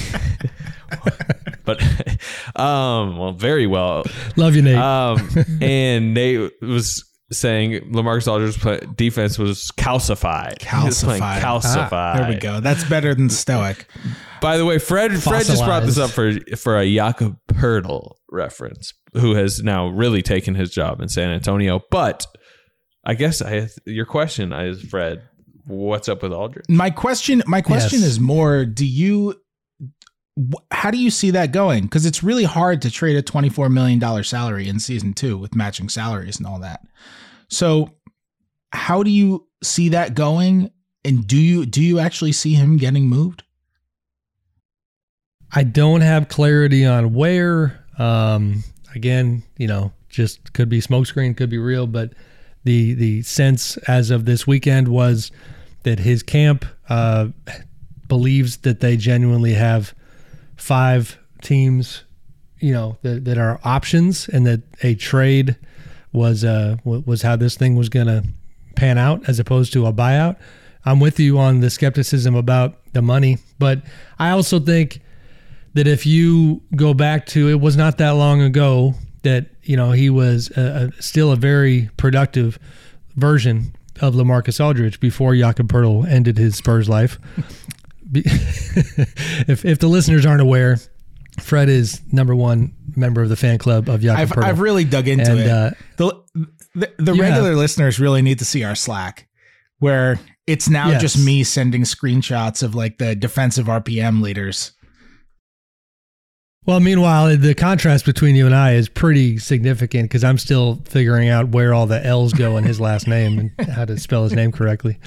But um, well, very well. Love you, Nate. Um, and Nate was saying LaMarcus Aldridge's play, defense was calcified. He was playing Calcified. calcified. Ah, there we go. That's better than stoic. By the way, Fred Fred just brought this up for for a Jakob Poeltl reference, who has now really taken his job in San Antonio. But I guess I your question is, Fred, what's up with Aldridge? My question, my question Yes. is more: do you, wh- how do you see that going? Because it's really hard to trade a twenty-four million dollars salary in season two with matching salaries and all that. So, how do you see that going? And do you do you actually see him getting moved? I don't have clarity on where. Um, again, you know, just could be smokescreen, could be real, but the the sense as of this weekend was that his camp uh, believes that they genuinely have five teams, you know, that, that are options, and that a trade was uh, w- was how this thing was going to pan out as opposed to a buyout. I'm with you on the skepticism about the money, but I also think that if you go back to, it was not that long ago that, you know, he was a, a, still a very productive version of LaMarcus Aldridge before Jakob Poeltl ended his Spurs life. Be- if if the listeners aren't aware, Fred is number one member of the fan club of Jakob I've Poeltl. I've really dug into And, it. uh, the the, the you regular have. listeners really need to see our Slack, where it's now Yes. just me sending screenshots of like the defensive R P M leaders. Well, meanwhile, the contrast between you and I is pretty significant because I'm still figuring out where all the L's go in his last name and how to spell his name correctly.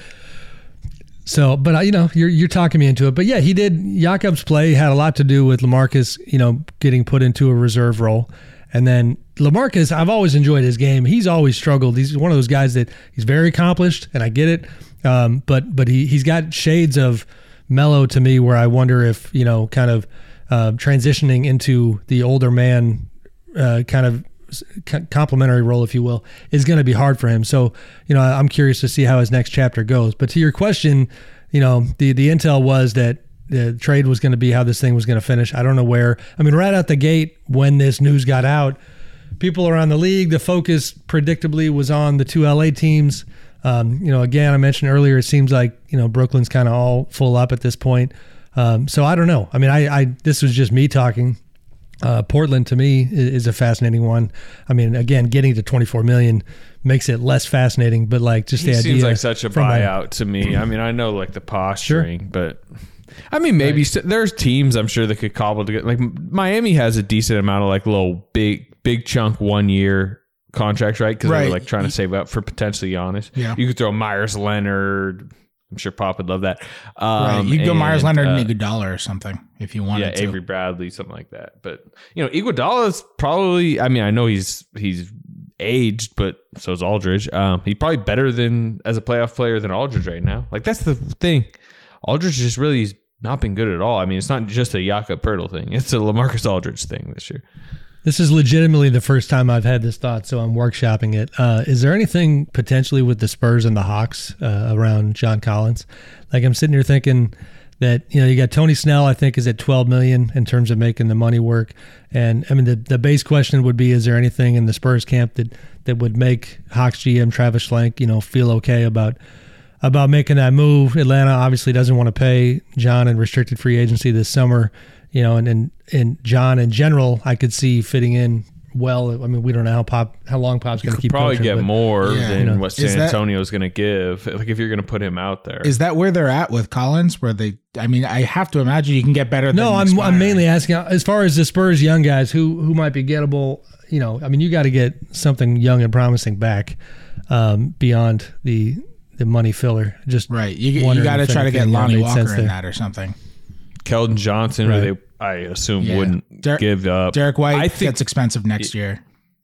So, but uh, you know, you're you're talking me into it. But yeah, he did. Jakob's play had a lot to do with LaMarcus, you know, getting put into a reserve role, and then LaMarcus. I've always enjoyed his game. He's always struggled. He's one of those guys that he's very accomplished, and I get it. Um, but but he he's got shades of Melo to me, where I wonder if, you know, kind of uh, transitioning into the older man uh, kind of complementary role, if you will, is going to be hard for him. So, you know, I'm curious to see how his next chapter goes. But to your question, you know, the the intel was that the trade was going to be how this thing was going to finish. I don't know where. I mean, right out the gate when this news got out, people around the league, the focus predictably was on the two L A teams. Um, you know, again, I mentioned earlier, it seems like, you know, Brooklyn's kind of all full up at this point. Um, so I don't know. I mean, I, I this was just me talking. Uh, Portland to me is, is a fascinating one. I mean, again, getting to twenty-four million makes it less fascinating, but like just He the idea seems like such a from buyout to me. I mean, I know like the posturing, but I mean, maybe st- there's teams I'm sure that could cobble together. Like Miami has a decent amount of like little big, big chunk one year contracts, right? Because Right. they're like trying to save up for potentially Giannis. Yeah. You could throw Myers Leonard. I'm sure Pop would love that. Um, right. You could go Myers Leonard uh, and Iguodala or something if you wanted yeah, to. Avery Bradley, something like that. But you know, Iguodala is probably. I mean, I know he's he's aged, but so is Aldridge. Um, he's probably better than as a playoff player than Aldridge right now. Like that's the thing. Aldridge just really has not been good at all. I mean, it's not just a Jakob Poeltl thing. It's a LaMarcus Aldridge thing this year. This is legitimately the first time I've had this thought, so I'm workshopping it. Uh, is there anything potentially with the Spurs and the Hawks uh, around John Collins? Like I'm sitting here thinking that, you know, you got Tony Snell, I think is at twelve million in terms of making the money work. And I mean, the, the base question would be, is there anything in the Spurs camp that, that would make Hawks G M Travis Schlenk, you know, feel okay about about making that move. Atlanta obviously doesn't want to pay John in restricted free agency this summer, you know, and and, and John in general, I could see fitting in well. I mean, we don't know how Pop, how long Pop's going to keep probably coaching, get but, more Yeah. than You know, what San is that- Antonio is going to give. Like if you're going to put him out there, Is that where they're at with Collins? Where they, I mean, I have to imagine you can get better. No, than I'm expiring. I'm mainly asking as far as the Spurs young guys who who might be gettable. You know, I mean, you got to get something young and promising back um, beyond the the money filler. Just right. You, you wondering got to if try to get anything Lonnie made sense Walker in there. that or something. Keldon Johnson, Right. who they I assume Yeah. wouldn't Der- give up. Derek White I think gets expensive next year.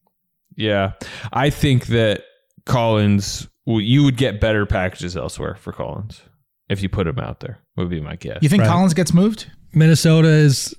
Yeah, I think that Collins, well, you would get better packages elsewhere for Collins if you put him out there. Would be my guess. You think Right. Collins gets moved? Minnesota is.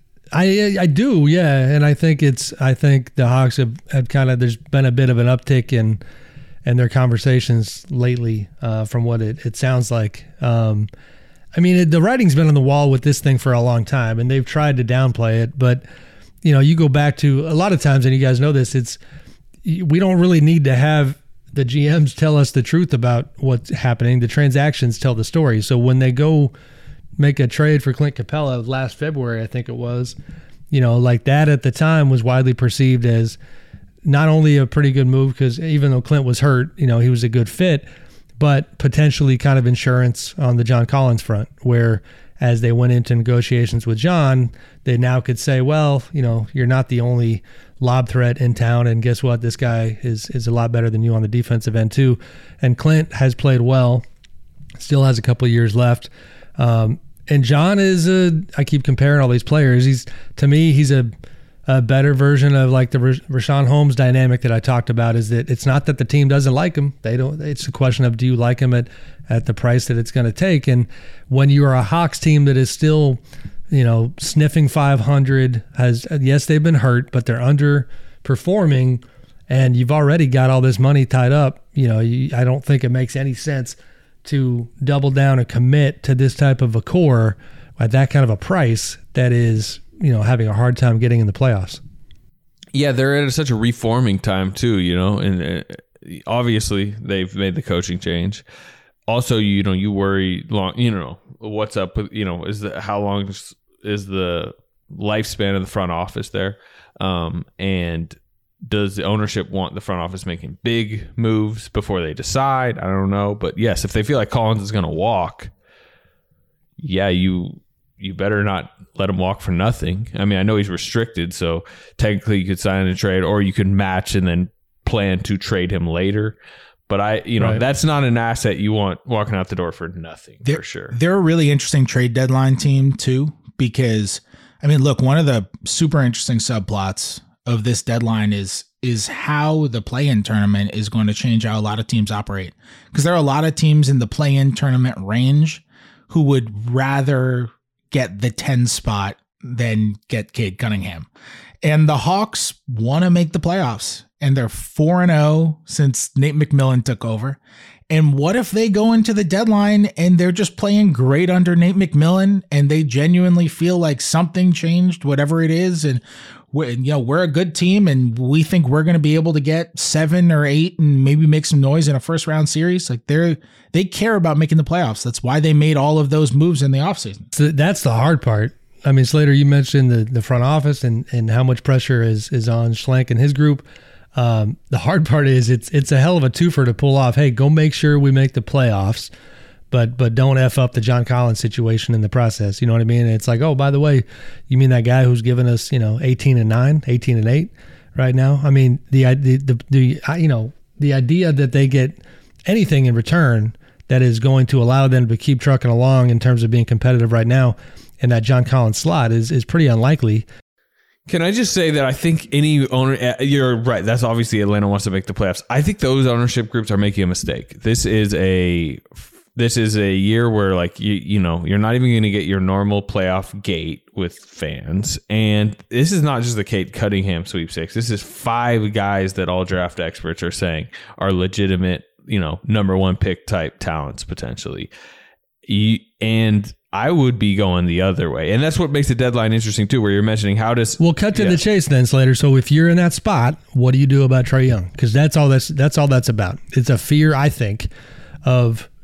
I I do, yeah, and I think it's. I think the Hawks have, have kind of. There's been a bit of an uptick in, in their conversations lately, uh, from what it, it sounds like. Um, I mean, it, the writing's been on the wall with this thing for a long time, and they've tried to downplay it. But you know, you go back to a lot of times, and you guys know this. It's we don't really need to have the G Ms tell us the truth about what's happening. The transactions tell the story. So when they go make a trade for Clint Capella last February, I think it was, you know, like that at the time was widely perceived as not only a pretty good move, because even though Clint was hurt, you know, he was a good fit, but potentially kind of insurance on the John Collins front, where as they went into negotiations with John, they now could say, well, you know, you're not the only lob threat in town, and guess what? This guy is is a lot better than you on the defensive end too. And Clint has played well, still has a couple of years left. Um, and John is a, I keep comparing all these players. He's, to me, he's a, a better version of like the Rash- Rashawn Holmes dynamic that I talked about, is that it's not that the team doesn't like him. They don't, it's a question of, do you like him at, at the price that it's going to take? And when you are a Hawks team that is still, you know, sniffing five hundred, has, yes, they've been hurt, but they're underperforming, and you've already got all this money tied up. You know, you, I don't think it makes any sense to double down and commit to this type of a core at that kind of a price that is, you know, having a hard time getting in the playoffs. Yeah, they're at such a reforming time too, you know, and uh, obviously they've made the coaching change. Also, you know, you worry long, you know, what's up with, you know, is the, how long is, is the lifespan of the front office there? Um, and does the ownership want the front office making big moves before they decide? I don't know. But yes, if they feel like Collins is going to walk, yeah, you you better not let him walk for nothing. I mean, I know he's restricted, so technically you could sign a trade, or you could match and then plan to trade him later. But I, you know, Right. that's not an asset you want walking out the door for nothing, They're, for sure. They're a really interesting trade deadline team too, because I mean, look, one of the super interesting subplots of this deadline is is how the play-in tournament is going to change how a lot of teams operate. Because there are a lot of teams in the play-in tournament range who would rather get the ten spot than get Cade Cunningham. And the Hawks want to make the playoffs, and they're four and oh since Nate McMillan took over. And what if they go into the deadline and they're just playing great under Nate McMillan, and they genuinely feel like something changed, whatever it is, and we, you know, we're a good team, and we think we're going to be able to get seven or eight and maybe make some noise in a first round series. Like they're they care about making the playoffs. That's why they made all of those moves in the offseason. So that's the hard part. I mean, Slater, you mentioned the, the front office and, and how much pressure is, is on Schlenk and his group. Um, the hard part is it's it's a hell of a twofer to pull off. Hey, go make sure we make the playoffs, but but don't F up the John Collins situation in the process. You know what I mean? And it's like, oh, by the way, you mean that guy who's giving us, you know, eighteen and nine, eighteen and eight right now? I mean, the the the, the you know, the idea that they get anything in return that is going to allow them to keep trucking along in terms of being competitive right now in that John Collins slot is is pretty unlikely. Can I just say that I think any owner, you're right. That's obviously Atlanta wants to make the playoffs. I think those ownership groups are making a mistake. This is a this is a year where, like, you you know, you're not even going to get your normal playoff gate with fans. And this is not just the Cade Cunningham sweepstakes. This is five guys that all draft experts are saying are legitimate, you know, number one pick type talents potentially. You, and I would be going the other way. And that's what makes the deadline interesting too, where you're mentioning how does... We'll cut to yeah. the chase then, Slater. So if you're in that spot, what do you do about Trae Young? Because that's all that's that's all that's about. It's a fear, I think, of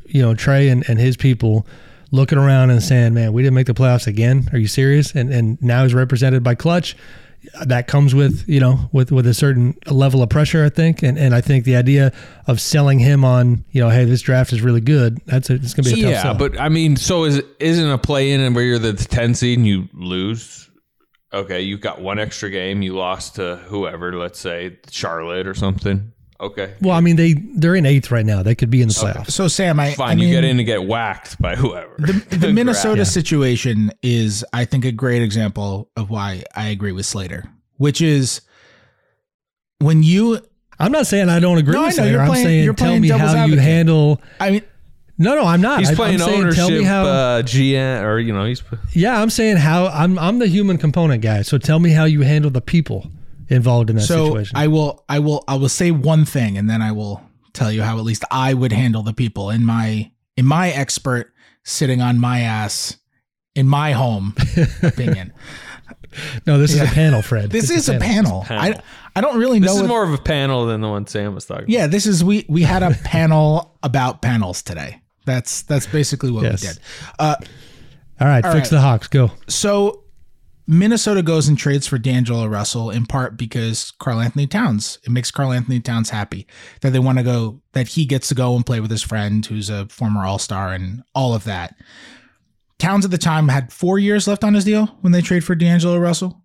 you know, Trey and, and his people looking around and saying, man, we didn't make the playoffs again. Are you serious? And and now he's represented by Clutch. That comes with, you know, with, with a certain level of pressure, I think. And and I think the idea of selling him on, you know, hey, this draft is really good. That's a, it's going to be a tough yeah, sell. but I mean, so is isn't a play in and where you're the ten seed and you lose? Okay, you've got one extra game. You lost to whoever, let's say Charlotte or something. Okay. Well, I mean, they, they're in eighth right now. They could be in the playoffs. So, Sam, I, Fine, I mean, you get in to get whacked by whoever. The, the Minnesota Yeah. situation is, I think, a great example of why I agree with Slater, which is when you, I'm not saying I don't agree No, I with know, Slater. you're I'm playing- saying you're tell playing me devil's how you advocate. handle. I mean, No, no, I'm not. He's I, playing I'm saying, ownership, tell me how, uh, G M, or, you know, he's. Yeah, I'm saying how I'm I'm the human component guy. So tell me how you handle the people involved in that so situation. I will, I will, I will say one thing, and then I will tell you how at least I would handle the people in my, in my expert sitting on my ass in my home opinion. no, this Yeah. is a panel, Fred. This It's is a panel. panel. I, I don't really know. This is what- more of a panel than the one Sam was talking Yeah, this is we we had a panel about panels today. That's that's basically what Yes. we did. Uh, All right, All fix right. the Hawks. Go. so Minnesota goes and trades for D'Angelo Russell in part because Karl Anthony Towns. It makes Karl Anthony Towns happy that they want to go, that he gets to go and play with his friend who's a former All-Star and all of that. Towns at the time had four years left on his deal when they trade for D'Angelo Russell.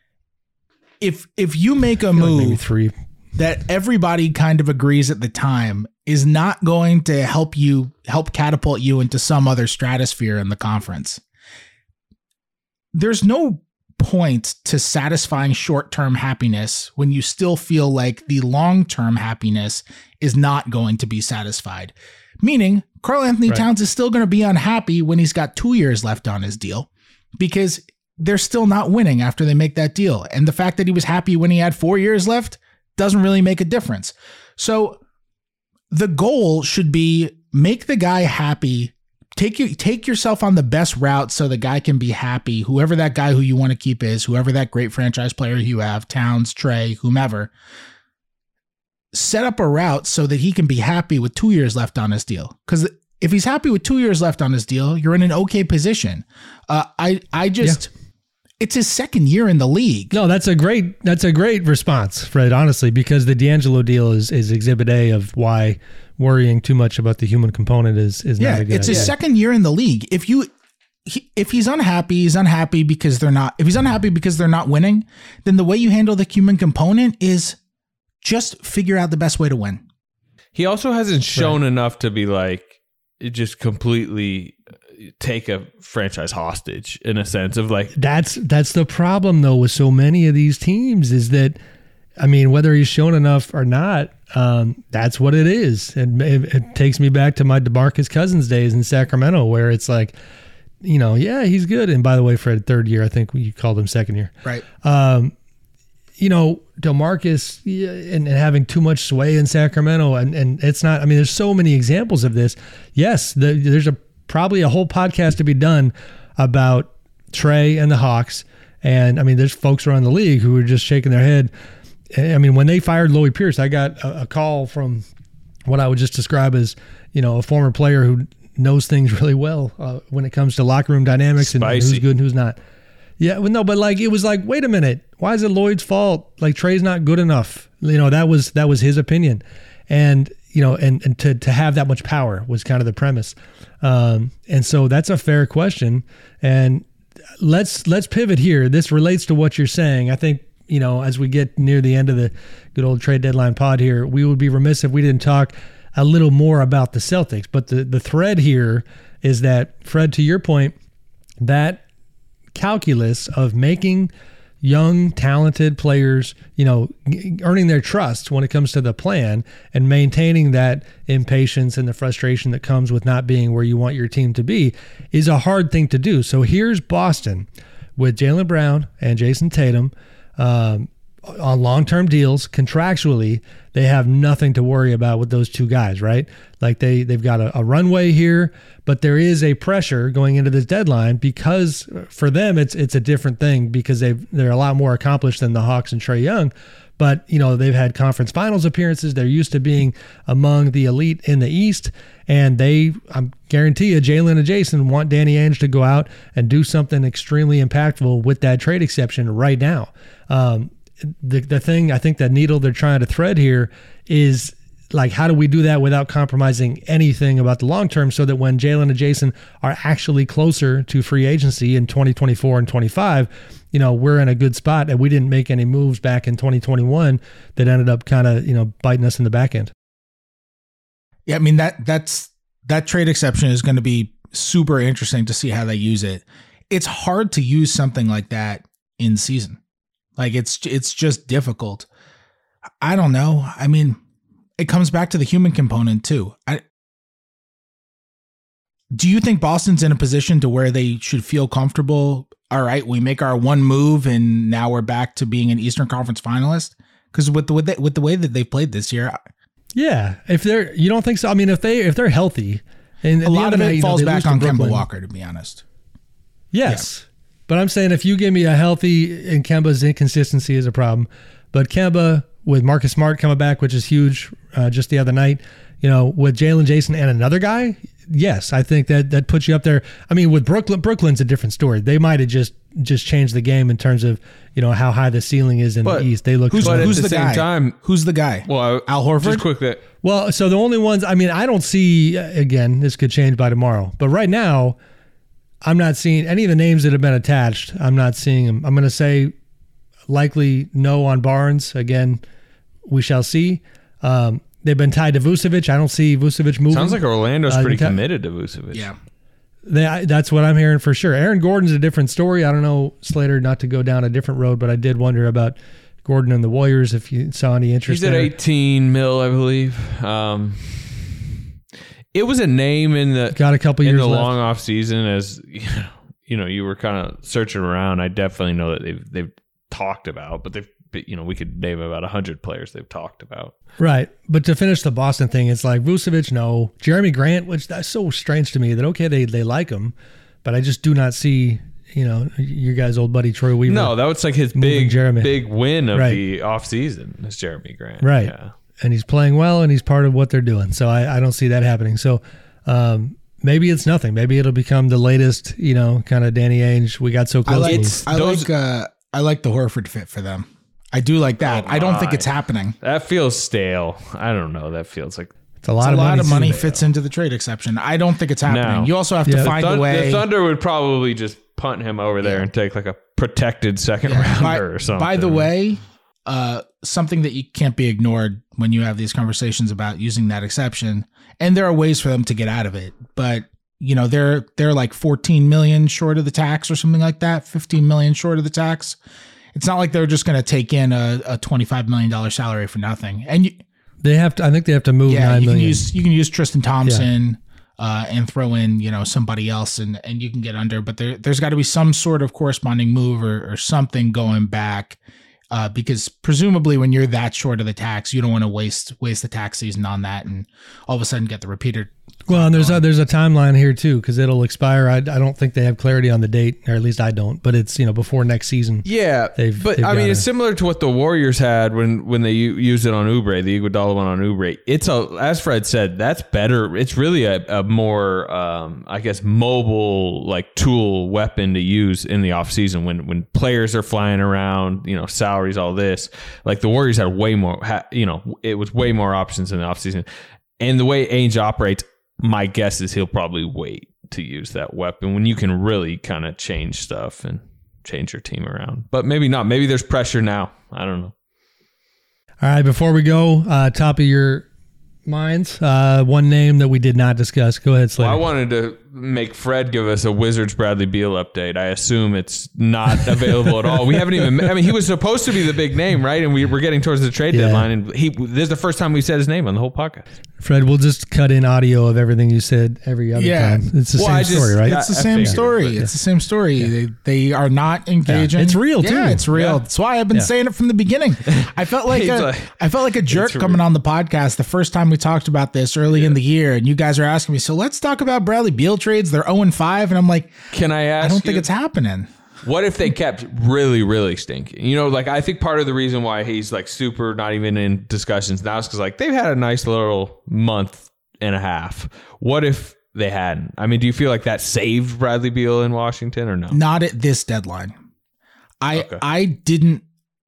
If if you make a I feel like move maybe three. that everybody kind of agrees at the time is not going to help you help catapult you into some other stratosphere in the conference, there's no point to satisfying short-term happiness when you still feel like the long-term happiness is not going to be satisfied. Meaning, Karl Anthony Right. Towns is still going to be unhappy when he's got two years left on his deal because they're still not winning after they make that deal. And the fact that he was happy when he had four years left doesn't really make a difference. So the goal should be make the guy happy. Take you take yourself on the best route so the guy can be happy. Whoever that guy who you want to keep is, whoever that great franchise player you have, Towns, Trey, whomever, set up a route so that he can be happy with two years left on his deal. Because if he's happy with two years left on his deal, you're in an okay position. Uh, I I just it's his second year in the league. No, that's a great that's a great response, Fred, honestly, because the D'Angelo deal is, is exhibit A of why worrying too much about the human component is is Yeah, not a good it's idea. his second year in the league. If you he, if he's unhappy, he's unhappy because they're not if he's unhappy because they're not winning, then the way you handle the human component is just figure out the best way to win. He also hasn't shown enough to be like just completely take a franchise hostage in a sense of like That's that's the problem though with so many of these teams is that, I mean, whether he's shown enough or not, um, that's what it is. And it, it takes me back to my DeMarcus Cousins days in Sacramento, where it's like, you know, yeah, he's good. And by the way, Fred, third year, I think you called him second year. Right. Um, you know, DeMarcus yeah, and, and having too much sway in Sacramento, and and it's not. I mean, there's so many examples of this. Yes, the, there's a probably a whole podcast to be done about Trey and the Hawks. And I mean, there's folks around the league who are just shaking their head. I mean, when they fired Lloyd Pierce, I got a, a call from what I would just describe as, you know, a former player who knows things really well uh, when it comes to locker room dynamics and Spicy. who's good and who's not. Yeah, well, no, but like it was like, wait a minute, why is it Lloyd's fault? Like Trey's not good enough. You know, that was that was his opinion, and you know, and and to to have that much power was kind of the premise, um, and so that's a fair question. And let's let's pivot here. This relates to what you're saying. I think, you know, as we get near the end of the good old trade deadline pod here, we would be remiss if we didn't talk a little more about the Celtics. But the the thread here is that, Fred, to your point, that calculus of making young, talented players, you know, earning their trust when it comes to the plan and maintaining that impatience and the frustration that comes with not being where you want your team to be is a hard thing to do. So here's Boston with Jaylen Brown and Jason Tatum, um, on long-term deals contractually, they have nothing to worry about with those two guys, right? Like they, they've got a, a runway here, but there is a pressure going into this deadline because for them, it's it's a different thing because they've, they're a lot more accomplished than the Hawks and Trae Young. But, you know, they've had conference finals appearances. They're used to being among the elite in the East. And they, I guarantee you, Jalen and Jason want Danny Ainge to go out and do something extremely impactful with that trade exception right now. Um, the the thing, I think that needle they're trying to thread here is, like, how do we do that without compromising anything about the long term so that when Jalen and Jason are actually closer to free agency in twenty twenty-four and twenty-five, you know, we're in a good spot and we didn't make any moves back in twenty twenty-one that ended up kind of, you know, biting us in the back end. Yeah, I mean, that that's that trade exception is going to be super interesting to see how they use it. It's hard to use something like that in season. Like it's it's just difficult. I don't know. I mean, it comes back to the human component too. I, do you think Boston's in a position to where they should feel comfortable? All right, we make our one move and now we're back to being an Eastern Conference finalist? Because with the with the, with the way that they've played this year, yeah. If they're, you don't think so? I mean, if they if they're healthy, and a lot of it night, falls you know, back on Kemba Walker, to be honest. Yes, yeah. But I'm saying if you give me a healthy, and Kemba's inconsistency is a problem, but Kemba with Marcus Smart coming back, which is huge, uh, just the other night, you know, with Jalen, Jason, and another guy, yes, I think that that puts you up there. I mean, with Brooklyn, Brooklyn's a different story. They might have just just changed the game in terms of, you know, how high the ceiling is in but the East. They look. Who's, but who's at the, the same guy? time, who's the guy? Well, Al Horford. Just quickly. Well, so the only ones. I mean, I don't see. Again, this could change by tomorrow, but right now, I'm not seeing any of the names that have been attached. I'm not seeing them. I'm going to say likely no on Barnes. Again, we shall see. Um, they've been tied to Vucevic. I don't see Vucevic moving. Sounds like Orlando's uh, pretty t- committed to Vucevic. Yeah. They, that's what I'm hearing for sure. Aaron Gordon's a different story. I don't know, Slater, not to go down a different road, but I did wonder about Gordon and the Warriors, if you saw any interest. He's at there. eighteen mil, I believe. Um, it was a name in the got a couple in years the left. long off season as you know, you know you were kind of searching around. I definitely know that they've they've talked about, but they've you know we could name about a hundred players they've talked about. Right, but to finish the Boston thing, it's like Vucevic, no, Jeremy Grant, which that's so strange to me that okay they they like him, but I just do not see. You know, your guy's old buddy Troy Weaver. No, that was like his big Jeremy. big win of right. the offseason is Jeremy Grant. Right. Yeah. And he's playing well and he's part of what they're doing. So I, I don't see that happening. So um, maybe it's nothing. Maybe it'll become the latest, you know, kind of Danny Ainge. We got so close. I like, move. I Those- like, uh, I like the Horford fit for them. I do like that. Oh I don't think my. it's happening. That feels stale. I don't know. That feels like it's a lot, It's a of, lot money of money too. fits into the trade exception. I don't think it's happening. No. You also have Yeah. to The find Thun- a way. The Thunder would probably just punt him over there Yeah. and take like a protected second Yeah. rounder by, or something. by the way, uh, something that you can't be ignored when you have these conversations about using that exception, and there are ways for them to get out of it, but you know they're they're like fourteen million short of the tax or something like that, fifteen million short of the tax. It's not like they're just going to take in a, a twenty-five million dollars salary for nothing. And you, They have to. I think they have to move yeah, nine you can million. use you can use Tristan Thompson. Uh, and throw in, you know, somebody else and, and you can get under, but there, there's got to be some sort of corresponding move or, or something going back uh, because presumably when you're that short of the tax, you don't want to waste waste the tax season on that and all of a sudden get the repeater. Well, and there's a, there's a timeline here too because it'll expire. I, I don't think they have clarity on the date, or at least I don't. But it's you know before next season. Yeah, They've- but they've I mean, gotta- it's similar to what the Warriors had when when they u- used it on Oubre, the Iguodala one on Oubre. It's a, as Fred said, that's better. It's really a, a more, um, I guess, mobile like tool weapon to use in the offseason when when players are flying around, you know, salaries, all this. Like the Warriors had way more, ha, you know, it was way more options in the offseason. And the way Ainge operates, my guess is he'll probably wait to use that weapon when you can really kind of change stuff and change your team around. But maybe not. Maybe there's pressure now. I don't know. All right, before we go, uh, top of your minds, uh, one name that we did not discuss. Go ahead, Slater. Well, I wanted to make Fred give us a Wizards Bradley Beal update. I assume it's not available at all. We haven't even. I mean, he was supposed to be the big name, right? And we were getting towards the trade Yeah. deadline, and he. This is the first time we said his name on the whole podcast. Fred, we'll just cut in audio of everything you said every other Yeah. time. It's the Well, same I just- story, right? It's the I same figured, story. but- It's the same story. They they are not engaging. Yeah. It's real, too. Yeah, it's real. Yeah. That's why I've been Yeah. saying it from the beginning. I felt like He's a, like- I felt like a jerk It's coming real. on the podcast the first time we talked about this early in the year, and you guys are asking me, so let's talk about Bradley Beal trades. They're zero and five, and I'm like, Can I ask? I don't think you, it's happening. What if they kept really, really stinking? You know, like I think part of the reason why he's like super not even in discussions now is because like they've had a nice little month and a half. What if they hadn't? I mean, do you feel like that saved Bradley Beal in Washington or no? Not at this deadline. I Okay. I didn't.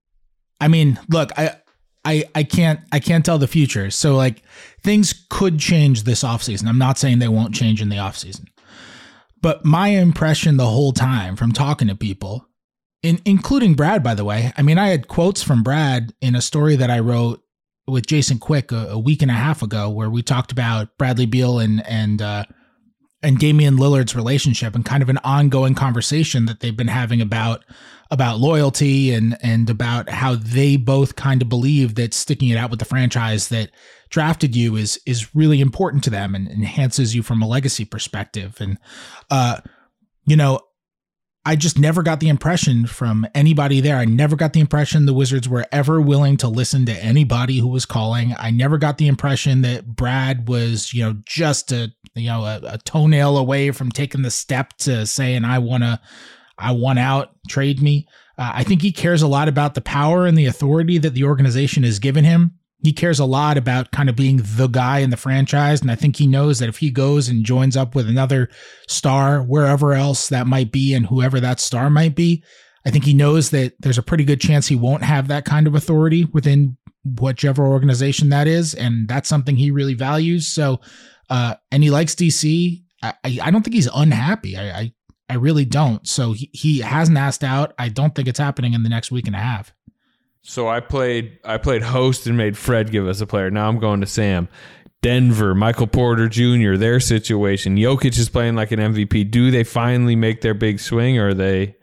I mean, look, I. I, I can't I can't tell the future. So like things could change this offseason. I'm not saying they won't change in the offseason. But my impression the whole time from talking to people, in, including Brad, by the way, I mean, I had quotes from Brad in a story that I wrote with Jason Quick a, a week and a half ago, where we talked about Bradley Beal and and uh, and Damian Lillard's relationship and kind of an ongoing conversation that they've been having about about loyalty and and about how they both kind of believe that sticking it out with the franchise that drafted you is is really important to them and enhances you from a legacy perspective. And uh, you know, I just never got the impression from anybody there. I never got the impression the Wizards were ever willing to listen to anybody who was calling. I never got the impression that Brad was, you know, just a you know a, a toenail away from taking the step to saying I want to. I want out, trade me. Uh, I think he cares a lot about the power and the authority that the organization has given him. He cares a lot about kind of being the guy in the franchise. And I think he knows that if he goes and joins up with another star, wherever else that might be and whoever that star might be, I think he knows that there's a pretty good chance he won't have that kind of authority within whichever organization that is. And that's something he really values. So, uh, and he likes D C. I, I, I don't think he's unhappy. I, I I really don't. So he, he hasn't asked out. I don't think it's happening in the next week and a half. So I played I played host and made Fred give us a player. Now I'm going to Sam. Denver, Michael Porter Junior, their situation. Jokic is playing like an M V P. Do they finally make their big swing, or are they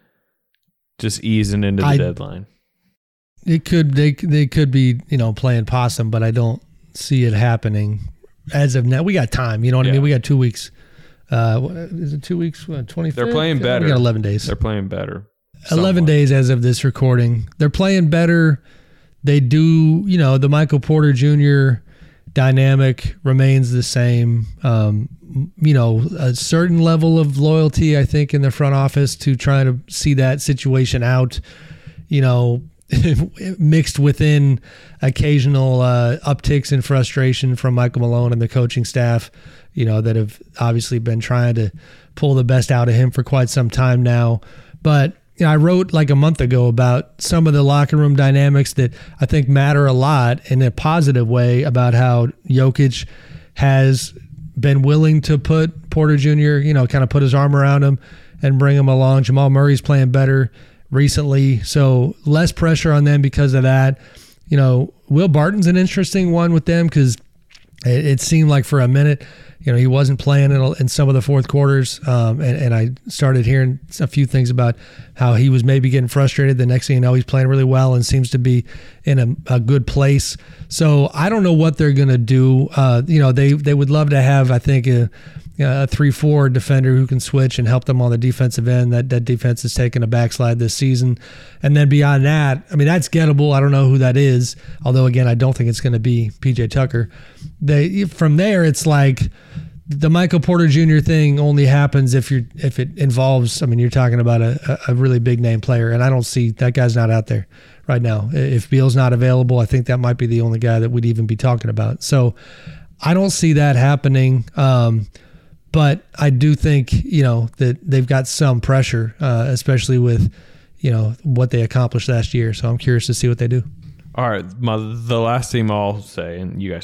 just easing into the I- deadline? It could they they could be, you know, playing possum, but I don't see it happening as of now. We got time, you know what I Yeah. mean? We got two weeks. Uh, what- is it two weeks? twenty-fifth? They're playing better. We got eleven days. They're playing better. eleven somewhat. days as of this recording. They're playing better. They do, you know, the Michael Porter Junior dynamic remains the same. Um, you know, a certain level of loyalty, I think, in the front office to try to see that situation out, you know, mixed within occasional uh, upticks in frustration from Michael Malone and the coaching staff, you know, that have obviously been trying to pull the best out of him for quite some time now. But you know, I wrote like a month ago about some of the locker room dynamics that I think matter a lot in a positive way, about how Jokic has been willing to put Porter Junior, you know, kind of put his arm around him and bring him along. Jamal Murray's playing better recently, so less pressure on them because of that. You know, Will Barton's an interesting one with them because it, it seemed like for a minute, you know, he wasn't playing in, in some of the fourth quarters, um, and, and I started hearing a few things about how he was maybe getting frustrated. The next thing you know, he's playing really well and seems to be in a, a good place. So I don't know what they're going to do. Uh, you know, they they would love to have, I think, a, a three four defender who can switch and help them on the defensive end. That that defense has taken a backslide this season. And then beyond that, I mean, that's gettable. I don't know who that is, although, again, I don't think it's going to be P J Tucker. They From there, it's like the Michael Porter Junior thing only happens if you're if it involves, I mean, you're talking about a, a really big name player, and I don't see that guy's not out there right now. If Beal's not available, I think that might be the only guy that we'd even be talking about. So I don't see that happening. Um, but I do think, you know, that they've got some pressure, uh, especially with, you know, what they accomplished last year. So I'm curious to see what they do. All right, my, the last team I'll say, and you guys can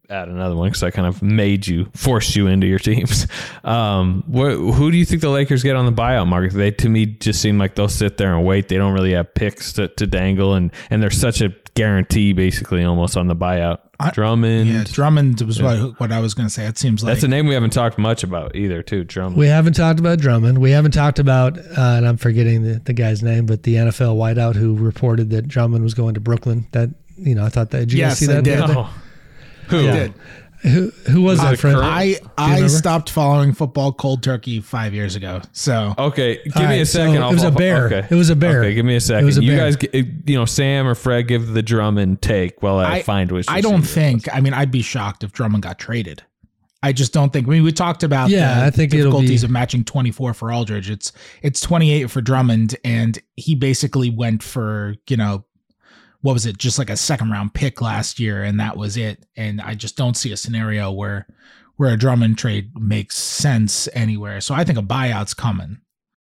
add another one because I kind of made you, forced you into your teams. Um, what, who do you think the Lakers get on the buyout market? They, to me, just seem like they'll sit there and wait. They don't really have picks to, to dangle, and and they're such a guarantee, basically, almost on the buyout. I, Drummond. Yeah, Drummond was yeah. what, what I was going to say. It seems like that's a name we haven't talked much about either, too. Drummond. We haven't talked about Drummond. We haven't talked about, uh, and I'm forgetting the, the guy's name, but the N F L wideout who reported that Drummond was going to Brooklyn. That you know, I thought that. Did you yes, guys see that? Did. No. Who I did. Who who was that, Fred? I I stopped following football cold turkey five years ago. So okay, give All me right, a second. so it was I'll, a bear. Okay. It was a bear. Okay, give me a second. It was a you bear. guys, you know, Sam or Fred, give the Drummond take while I, I find which. I don't think. I mean, I'd be shocked if Drummond got traded. I just don't think. I mean, we talked about yeah, the I think difficulties it'll be, of matching twenty-four for Aldridge. It's it's twenty-eight for Drummond, and he basically went for, you know, what was it, just like a second round pick last year, and that was it. And I just don't see a scenario where where a Drummond trade makes sense anywhere. So I think a buyout's coming.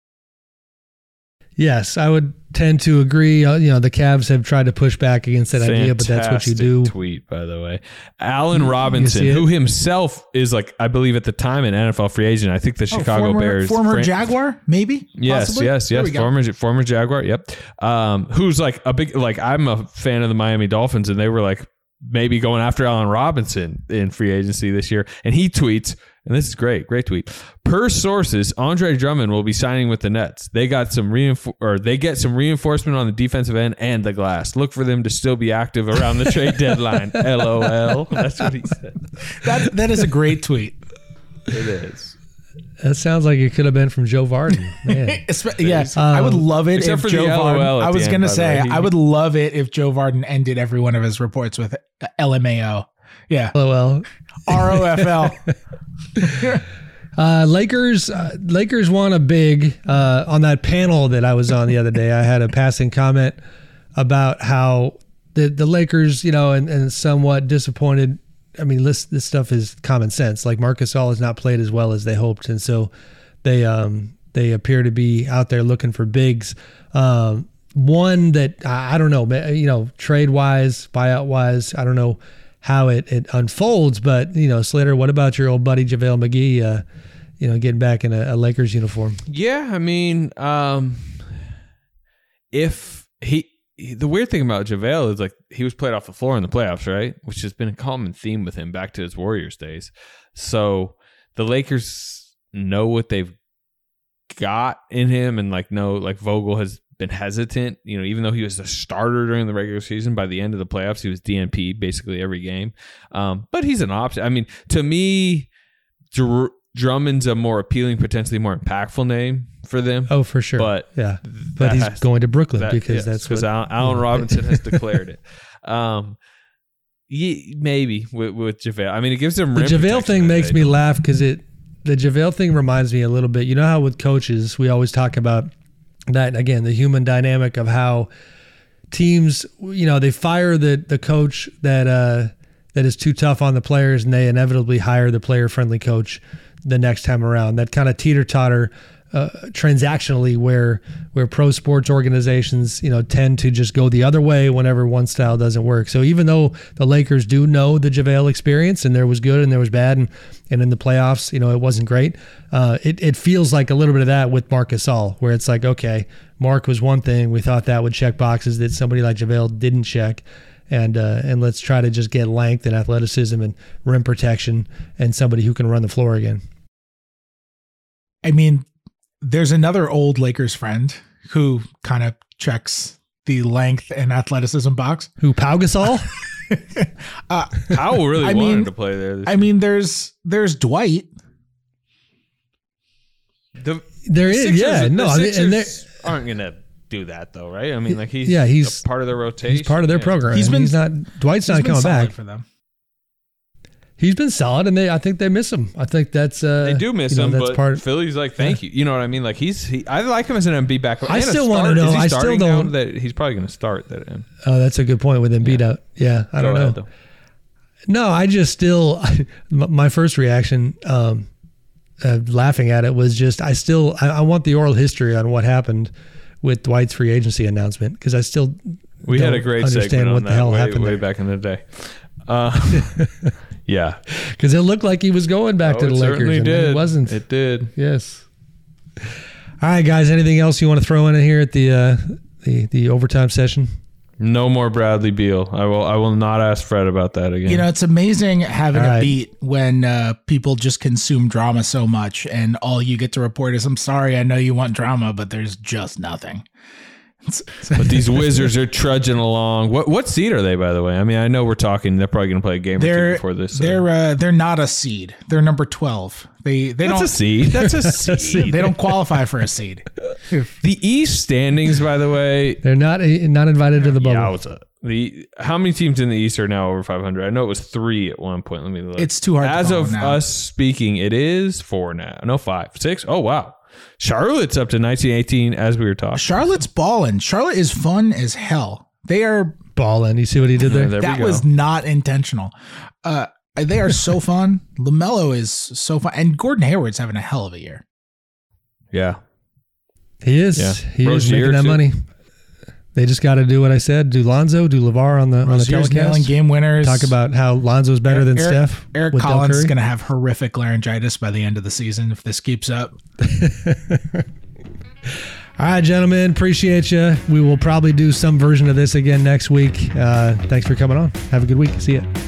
Yes, I would tend to agree. Uh, you know, the Cavs have tried to push back against that Fantastic idea, but that's what you do. Tweet, by the way, Allen You Robinson, see it? who himself is like, I believe at the time an N F L free agent. I think the Chicago oh, former, Bears, former fran- Jaguar, maybe. Yes, possibly? yes, There yes. we go. Former former Jaguar. Yep. Um, who's like a big like I'm a fan of the Miami Dolphins, and they were like maybe going after Allen Robinson in free agency this year, and he tweets. And this is great, great tweet. Per sources, Andre Drummond will be signing with the Nets. They got some reinfor- or they get some reinforcement on the defensive end and the glass. Look for them to still be active around the trade deadline. L O L. That's what he said. That that is a great tweet. It is. That sounds like it could have been from Joe Varden. Man. Espe- yeah, Um, I would love it except if for Joe the L O L Varden. at I the was end, going to by the say way. He- I would love it if Joe Varden ended every one of his reports with L M A O. Yeah, Oh, well, R O F L. Uh, Lakers, uh, Lakers won a big uh, on that panel that I was on the other day. I had a passing comment about how the the Lakers, you know, and, and somewhat disappointed. I mean, this this stuff is common sense. Like Marc Gasol has not played as well as they hoped, and so they um they appear to be out there looking for bigs. Um, one that I, I don't know, you know, trade wise, buyout wise, I don't know how it, it unfolds, but you know, Slater, what about your old buddy JaVale McGee? Uh, you know, getting back in a, a Lakers uniform. Yeah, I mean, um, if he, the weird thing about JaVale is like he was played off the floor in the playoffs, right? Which has been a common theme with him back to his Warriors days. So the Lakers know what they've got in him, and like know, like Vogel has been hesitant, you know, even though he was the starter during the regular season, by the end of the playoffs, he was D N P basically every game. Um, but he's an option. I mean, to me, Dr- Drummond's a more appealing, potentially more impactful name for them. Oh, for sure. But yeah, but he's has, going to Brooklyn that, because yes, that's because what Allen, Allen yeah. Robinson has declared it. Um, yeah, maybe with, with JaVale. I mean, it gives them the rim JaVale protection thing that makes they me don't. laugh because it the JaVale thing reminds me a little bit. You know how with coaches we always talk about that again, the human dynamic of how teams, you know, they fire the the coach that uh, that is too tough on the players, and they inevitably hire the player friendly coach the next time around. That kind of teeter totter uh, transactionally, where where pro sports organizations, you know, tend to just go the other way whenever one style doesn't work. So even though the Lakers do know the JaVale experience, and there was good and there was bad, and and in the playoffs, you know, it wasn't great. Uh, it it feels like a little bit of that with Marc Gasol, where it's like, okay, Mark was one thing, we thought that would check boxes that somebody like JaVale didn't check. And uh, and let's try to just get length and athleticism and rim protection and somebody who can run the floor again. I mean, there's another old Lakers friend who kind of checks the length and athleticism box. Who, Pau Gasol? uh, Powell really I wanted mean, to play there. This I mean, there's there's Dwight. the, There the is, Sixers, yeah, the no, I mean, and there, Sixers aren't gonna do that though, right? I mean, like he's yeah, he's a part of their rotation. He's part of their yeah. program. He's He's, been- he's not. Dwight's He's not been coming solid back. for them. He's been solid, and they I think they miss him. I think that's uh, They do miss you know, him, that's but part. Philly's like, thank you. You know what I mean? Like he's, he, I like him as an M B backup. I and a still wanna start. know- Is he I still starting now? don't- That he's probably going to start that. In. Oh, that's a good point with Embiid Yeah. out. Yeah, I Go don't ahead, know. though. No, I just still my first reaction, um, uh, laughing at it, was just I still I, I want the oral history on what happened with Dwight's free agency announcement, because I still We don't had a great understand segment what on the that hell way, happened way there. back in the day. Uh, Yeah. Because it looked like he was going back Oh, to the it Lakers. certainly and then did. It wasn't. It did. Yes. All right, guys. Anything else you want to throw in here at the uh, the the overtime session? No more Bradley Beal. I will. I will not ask Fred about that again. You know, it's amazing having All a right. beat when uh, people just consume drama so much, and all you get to report is, "I'm sorry, I know you want drama, but there's just nothing." But these Wizards are trudging along. What what seed are they, by the way? I mean, I know we're talking. They're probably going to play a game or two They're before this. so- they're uh, they're not a seed. They're number twelve. They they That's don't a seed. That's a seed. they don't qualify for a seed. The East standings, by the way. They're not not invited to the bubble. Yowza. The how many teams in the East are now over five hundred? I know it was three at one point. Let me look. It's too hard to As follow of now. us speaking, it is four now. No, five, six. Oh wow, Charlotte's up to nineteen eighteen as we were talking. Charlotte's ballin'. Charlotte is fun as hell. They are. Balling. You see what he did there? There That we go. was not intentional. Uh, they are so fun. LaMelo is so fun, and Gordon Hayward's having a hell of a year. Yeah. He is. Yeah. He is Rozier, making that too. money. They just got to do what I said. Do Lonzo, do LeVar on the on the Rozier's nailing telecast. game winners. Talk about how Lonzo's better than Eric, Steph. Eric with Del Collins is Curry. going to have horrific laryngitis by the end of the season if this keeps up. All right, gentlemen, appreciate you. We will probably do some version of this again next week. Uh, thanks for coming on. Have a good week. See ya.